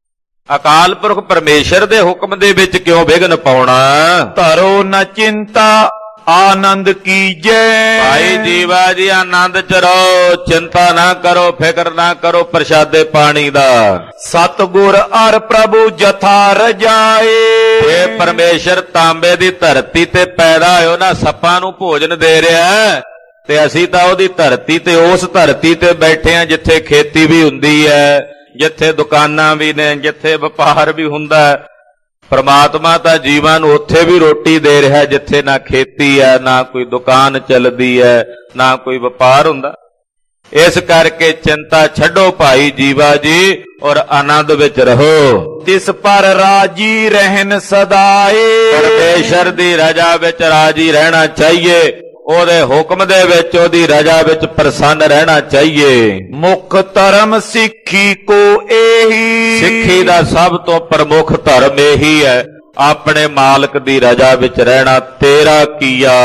Speaker 1: ਅਕਾਲ ਪੁਰਖ ਪਰਮੇਸ਼ਰ ਦੇ ਹੁਕਮ ਦੇ ਵਿੱਚ ਕਿਉਂ ਵਿਘਨ ਪਾਉਣਾ?
Speaker 2: ਧਰੋ ਨ ਚਿੰਤਾ ਆਨੰਦ ਕੀਜੈ,
Speaker 1: ਭਾਈ ਜੀਵਾ ਜੀ ਆਨੰਦ ਚ ਰਹੋ, ਚਿੰਤਾ ਨਾ ਕਰੋ, ਫਿਕਰ ਨਾ ਕਰੋ ਪ੍ਰਸ਼ਾਦੇ ਪਾਣੀ ਦਾ।
Speaker 2: ਸਤਿਗੁਰ ਅਰ ਪ੍ਰਭੂ ਜਥਾ ਰਜਾਏ,
Speaker 1: ਇਹ ਪਰਮੇਸ਼ਰ ਤਾਂਬੇ ਦੀ ਧਰਤੀ ਤੇ ਪੈਦਾ ਹੋਇਓ ਨਾ, ਸੱਪਾਂ ਨੂੰ ਭੋਜਨ ਦੇ ਰਿਹਾ ਤੇ ਅਸੀਂ ਤਾਂ ਉਹਦੀ ਧਰਤੀ ਤੇ ਉਸ ਧਰਤੀ ਤੇ ਬੈਠੇ ਆ ਜਿੱਥੇ ਖੇਤੀ ਵੀ ਹੁੰਦੀ ਹੈ, ਜਿੱਥੇ ਦੁਕਾਨਾਂ ਵੀ ਨੇ, ਜਿੱਥੇ ਵਪਾਰ ਵੀ ਹੁੰਦਾ ਹੈ। ਪਰਮਾਤਮਾ ਤਾਂ ਜੀਵਾਂ ਨੂੰ ਉੱਥੇ ਵੀ ਰੋਟੀ ਦੇ ਰਿਹਾ ਜਿੱਥੇ ਨਾ ਖੇਤੀ ਹੈ, ਨਾ ਕੋਈ ਦੁਕਾਨ ਚੱਲਦੀ ਹੈ, ਨਾ ਕੋਈ ਵਪਾਰ ਹੁੰਦਾ। ਇਸ ਕਰਕੇ ਚਿੰਤਾ ਛੱਡੋ ਭਾਈ ਜੀਵਾ ਜੀ ਔਰ ਆਨੰਦ ਵਿੱਚ ਰਹੋ।
Speaker 2: ਤਿਸ ਪਰ ਰਾਜੀ ਰਹਿਣ ਸਦਾਏ,
Speaker 1: ਪਰਮੇਸ਼ਰ ਦੀ ਰਜ਼ਾ ਵਿੱਚ ਰਾਜੀ ਰਹਿਣਾ ਚਾਹੀਏ, ਉਹਦੇ ਹੁਕਮ ਦੇ ਵਿੱਚ ਉਹਦੀ ਰਜ਼ਾ ਵਿੱਚ ਪ੍ਰਸੰਨ ਰਹਿਣਾ ਚਾਹੀਏ।
Speaker 2: ਮੁੱਖ ਧਰਮ ਸਿੱਖੀ ਕੋ ਇਹੀ,
Speaker 1: ਸਿੱਖੀ ਦਾ ਸਭ ਤੋਂ ਪ੍ਰਮੁੱਖ ਧਰਮ ਇਹੀ ਹੈ, ਆਪਣੇ ਮਾਲਕ ਦੀ ਰਜ਼ਾ ਵਿੱਚ ਰਹਿਣਾ। ਤੇਰਾ ਕੀਆ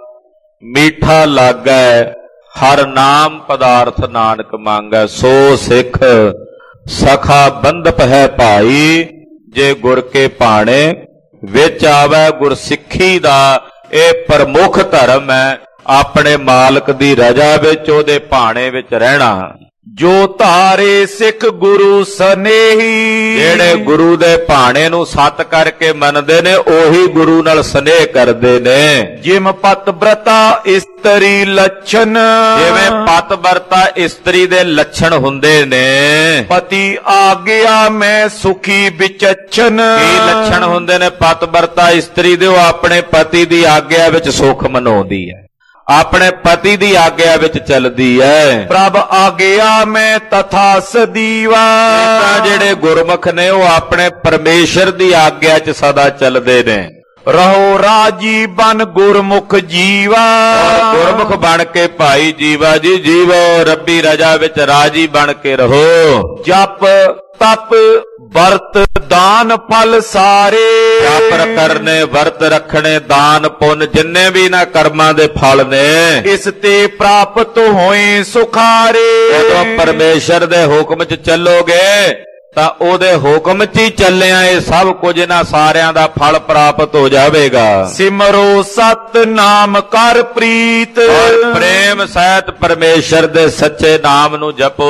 Speaker 1: ਮੀਠਾ ਲਾਗੈ, ਹਰ ਨਾਮ ਪਦਾਰਥ ਨਾਨਕ ਮੰਗੈ, ਸੋ ਸਿੱਖ ਸਖਾ ਬੰਧਪ ਹੈ ਭਾਈ, ਜੇ ਗੁਰ ਕੇ ਭਾਣੇ ਵਿੱਚ ਆਵੈ। ਗੁਰਸਿੱਖੀ ਦਾ ਇਹ ਪ੍ਰਮੁੱਖ ਧਰਮ ਹੈ, ਆਪਣੇ ਮਾਲਕ ਦੀ ਰਜ਼ਾ ਵਿੱਚ ਉਹਦੇ ਭਾਣੇ ਵਿੱਚ ਰਹਿਣਾ।
Speaker 2: ਜੋ ਧਾਰੇ ਸਿੱਖ ਗੁਰੂ ਸਨੇਹੀ,
Speaker 1: ਜਿਹੜੇ ਗੁਰੂ ਦੇ ਭਾਣੇ ਨੂੰ ਸੱਤ ਕਰਕੇ ਮੰਨਦੇ ਨੇ ਉਹੀ ਗੁਰੂ ਨਾਲ ਸਨੇਹ ਕਰਦੇ ਨੇ।
Speaker 2: ਜਿਮ ਪਤ ਬ੍ਰਤਾ ਇਸਤਰੀ ਲੱਛਣ,
Speaker 1: ਜਿਵੇਂ ਪਤ ਬਰਤਾ ਇਸਤਰੀ ਦੇ ਲੱਛਣ ਹੁੰਦੇ ਨੇ।
Speaker 2: ਪਤੀ ਆਗਿਆ ਮੈਂ ਸੁਖੀ ਵਿਚਛਨ,
Speaker 1: ਕੀ ਲੱਛਣ ਹੁੰਦੇ ਨੇ ਪਤ ਬਰਤਾ ਇਸਤਰੀ ਦੇ? ਉਹ ਆਪਣੇ ਪਤੀ ਦੀ ਆਗਿਆ ਵਿੱਚ ਸੁਖ ਮਨਾਉਂਦੀ ਹੈ, ਆਪਣੇ ਪਤੀ ਦੀ ਆਗਿਆ ਵਿੱਚ ਚੱਲਦੀ ਹੈ।
Speaker 2: ਪ੍ਰਭ ਆਗਿਆ ਮੈਂ ਤਥਾ ਸਦੀਵਾ,
Speaker 1: ਜਿਹੜੇ ਗੁਰਮੁਖ ਨੇ ਉਹ ਆਪਣੇ ਪਰਮੇਸ਼ਰ ਦੀ ਆਗਿਆ 'ਚ ਸਦਾ ਚੱਲਦੇ ਨੇ।
Speaker 2: ਰਹੋ ਰਾਜੀ ਬਨ ਗੁਰਮੁਖ ਜੀਵਾ,
Speaker 1: ਗੁਰਮੁਖ ਬਣ ਕੇ ਭਾਈ ਜੀਵਾ ਜੀ ਜੀਵੋ, ਰੱਬੀ ਰਜ਼ਾ ਵਿੱਚ ਰਾਜੀ ਬਣ ਕੇ ਰਹੋ।
Speaker 2: ਜਪ ਤਪ ਵਰਤ ਦਾਨ ਫਲ ਸਾਰੇ,
Speaker 1: ਜਪ ਕਰਨੇ, ਵਰਤ ਰੱਖਣੇ, ਦਾਨ ਪੁੰਨ ਜਿੰਨੇ ਵੀ ਨਾ ਕਰਮਾਂ ਦੇ ਫਲ ਨੇ,
Speaker 2: ਇਸ ਤੇ ਪ੍ਰਾਪਤ ਹੋਏ ਸੁਖਾਰੇ।
Speaker 1: ਜਦੋਂ ਪਰਮੇਸ਼ਰ ਦੇ ਹੁਕਮ 'ਚ ਚੱਲੋਗੇ ਤਾਂ ਉਹਦੇ ਹੁਕਮ 'ਚ ਹੀ ਚੱਲਿਆ ਇਹ ਸਭ ਕੁਝ ਇਹਨਾਂ ਸਾਰਿਆਂ ਦਾ ਫਲ ਪ੍ਰਾਪਤ ਹੋ ਜਾਵੇਗਾ।
Speaker 2: ਸਿਮਰੋ ਸਤ ਨਾਮ ਕਰ ਪ੍ਰੀਤ,
Speaker 1: ਔਰ ਪ੍ਰੇਮ ਸਹਿਤ ਪਰਮੇਸ਼ਰ ਦੇ ਸੱਚੇ ਨਾਮ ਨੂੰ ਜਪੋ।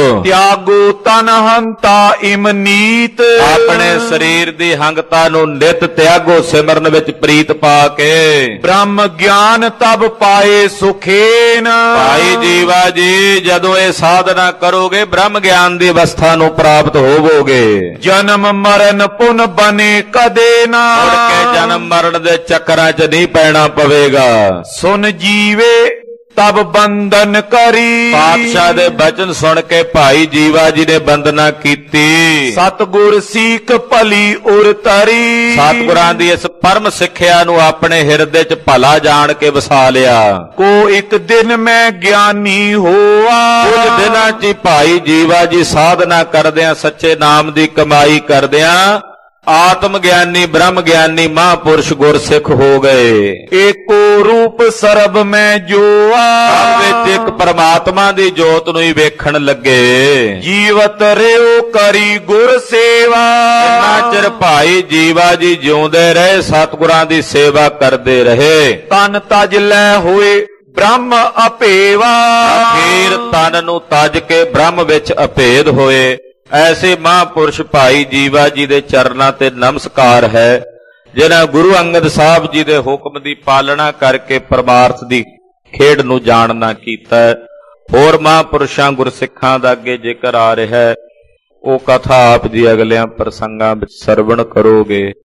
Speaker 2: ਤਿਆਗੋ ਤਨ ਹੰਤਾ ਇਮਨੀਤ,
Speaker 1: ਆਪਣੇ ਸਰੀਰ ਦੀ ਹੰਗਤਾ ਨੂੰ ਨਿਤ ਤਿਆਗੋ ਸਿਮਰਨ ਵਿੱਚ ਪ੍ਰੀਤ ਪਾ ਕੇ।
Speaker 2: ਬ੍ਰਹਮ ਗਿਆਨ ਤਬ ਪਾਏ ਸੁਖੇਨ,
Speaker 1: ਭਾਈ ਜੀਵਾ ਜੀ ਜਦੋਂ ਇਹ ਸਾਧਨਾ ਕਰੋਗੇ ਬ੍ਰਹਮ ਗਿਆਨ ਦੀ ਅਵਸਥਾ ਨੂੰ ਪ੍ਰਾਪਤ ਹੋਵੋਗੇ।
Speaker 2: ਜਨਮ ਮਰਨ ਪੁਨ ਬਨੇ ਕਦੇ ਨਾ,
Speaker 1: ਮੁੜ ਕੇ ਜਨਮ ਮਰਨ ਦੇ ਚੱਕਰਾਂ 'ਚ ਨਹੀਂ ਪੈਣਾ ਪਵੇਗਾ।
Speaker 2: ਸੁਨ ਜੀਵੇ ਤਬ ਬੰਧਨ ਕਰੀ,
Speaker 1: ਪਾਤਸ਼ਾਹ ਦੇ ਬਚਨ ਸੁਣ ਕੇ ਭਾਈ ਜੀਵਾ ਜੀ ਨੇ ਬੰਦਨਾ ਕੀਤੀ।
Speaker 2: ਸਤਿਗੁਰ ਸੀਖ ਭਲੀ ਉਰ ਤਰੀ,
Speaker 1: ਸਤਿਗੁਰਾਂ ਦੀ ਇਸ ਪਰਮ ਸਿੱਖਿਆ ਨੂੰ ਆਪਣੇ ਹਿਰਦੇ 'ਚ ਭਲਾ ਜਾਣ ਕੇ ਵਸਾ ਲਿਆ।
Speaker 2: ਕੋ ਇੱਕ ਦਿਨ ਮੈਂ ਗਿਆਨੀ ਹੋਆ,
Speaker 1: ਕੁਝ ਦਿਨਾਂ 'ਚ ਹੀ ਭਾਈ ਜੀਵਾ ਜੀ ਸਾਧਨਾ ਕਰਦਿਆਂ, ਸੱਚੇ ਨਾਮ ਦੀ ਕਮਾਈ ਕਰਦਿਆਂ ਆਤਮ ਗਿਆਨੀ ਬ੍ਰਹਮ ਗਿਆਨੀ ਮਹਾਂਪੁਰਸ਼ ਗੁਰਸਿੱਖ ਹੋ ਗਏ।
Speaker 2: ਏਕੋ ਰੂਪ ਸਰਬ ਮੈਂ ਜੋਆ,
Speaker 1: ਸਭ ਵਿੱਚ ਇੱਕ ਪਰਮਾਤਮਾ ਦੀ ਜੋਤ ਨੂੰ ਹੀ ਵੇਖਣ ਲੱਗੇ।
Speaker 2: ਜੀਵਤ ਰਿਓ ਕਰੀ ਗੁਰ ਸੇਵਾ,
Speaker 1: ਜਿੰਨਾ ਚਿਰ ਭਾਈ ਜੀਵਾ ਜੀ ਜਿਉਂਦੇ ਰਹੇ ਸਤਿਗੁਰਾਂ ਦੀ ਸੇਵਾ ਕਰਦੇ ਰਹੇ।
Speaker 2: ਤਨ ਤਜ ਲੈ ਹੋਏ ਬ੍ਰਹਮ ਅਭੇਵਾ,
Speaker 1: ਅਖੀਰ ਤਨ ਨੂੰ ਤਜ ਕੇ ਬ੍ਰਹਮ ਵਿੱਚ ਅਭੇਦ ਹੋਏ। ਐਸੇ ਮਹਾਂਪੁਰਸ਼ ਭਾਈ ਜੀਵਾ ਜੀ ਦੇ ਚਰਨਾਂ ਤੇ ਨਮਸਕਾਰ ਹੈ, ਜਿਨ੍ਹਾਂ ਗੁਰੂ ਅੰਗਦ ਸਾਹਿਬ ਜੀ ਦੇ ਹੁਕਮ ਦੀ ਪਾਲਣਾ ਕਰਕੇ ਪਰਮਾਰਥ ਦੀ ਖੇਡ ਨੂੰ ਜਾਣਨਾ ਕੀਤਾ। ਹੋਰ ਮਹਾਂਪੁਰਸ਼ਾਂ ਗੁਰਸਿੱਖਾਂ ਦਾ ਅੱਗੇ ਜ਼ਿਕਰ ਆ ਰਿਹਾ ਹੈ, ਉਹ ਕਥਾ ਆਪ ਜੀ ਅਗਲਿਆਂ ਪ੍ਰਸੰਗਾਂ ਵਿੱਚ ਸਰਵਣ ਕਰੋਗੇ।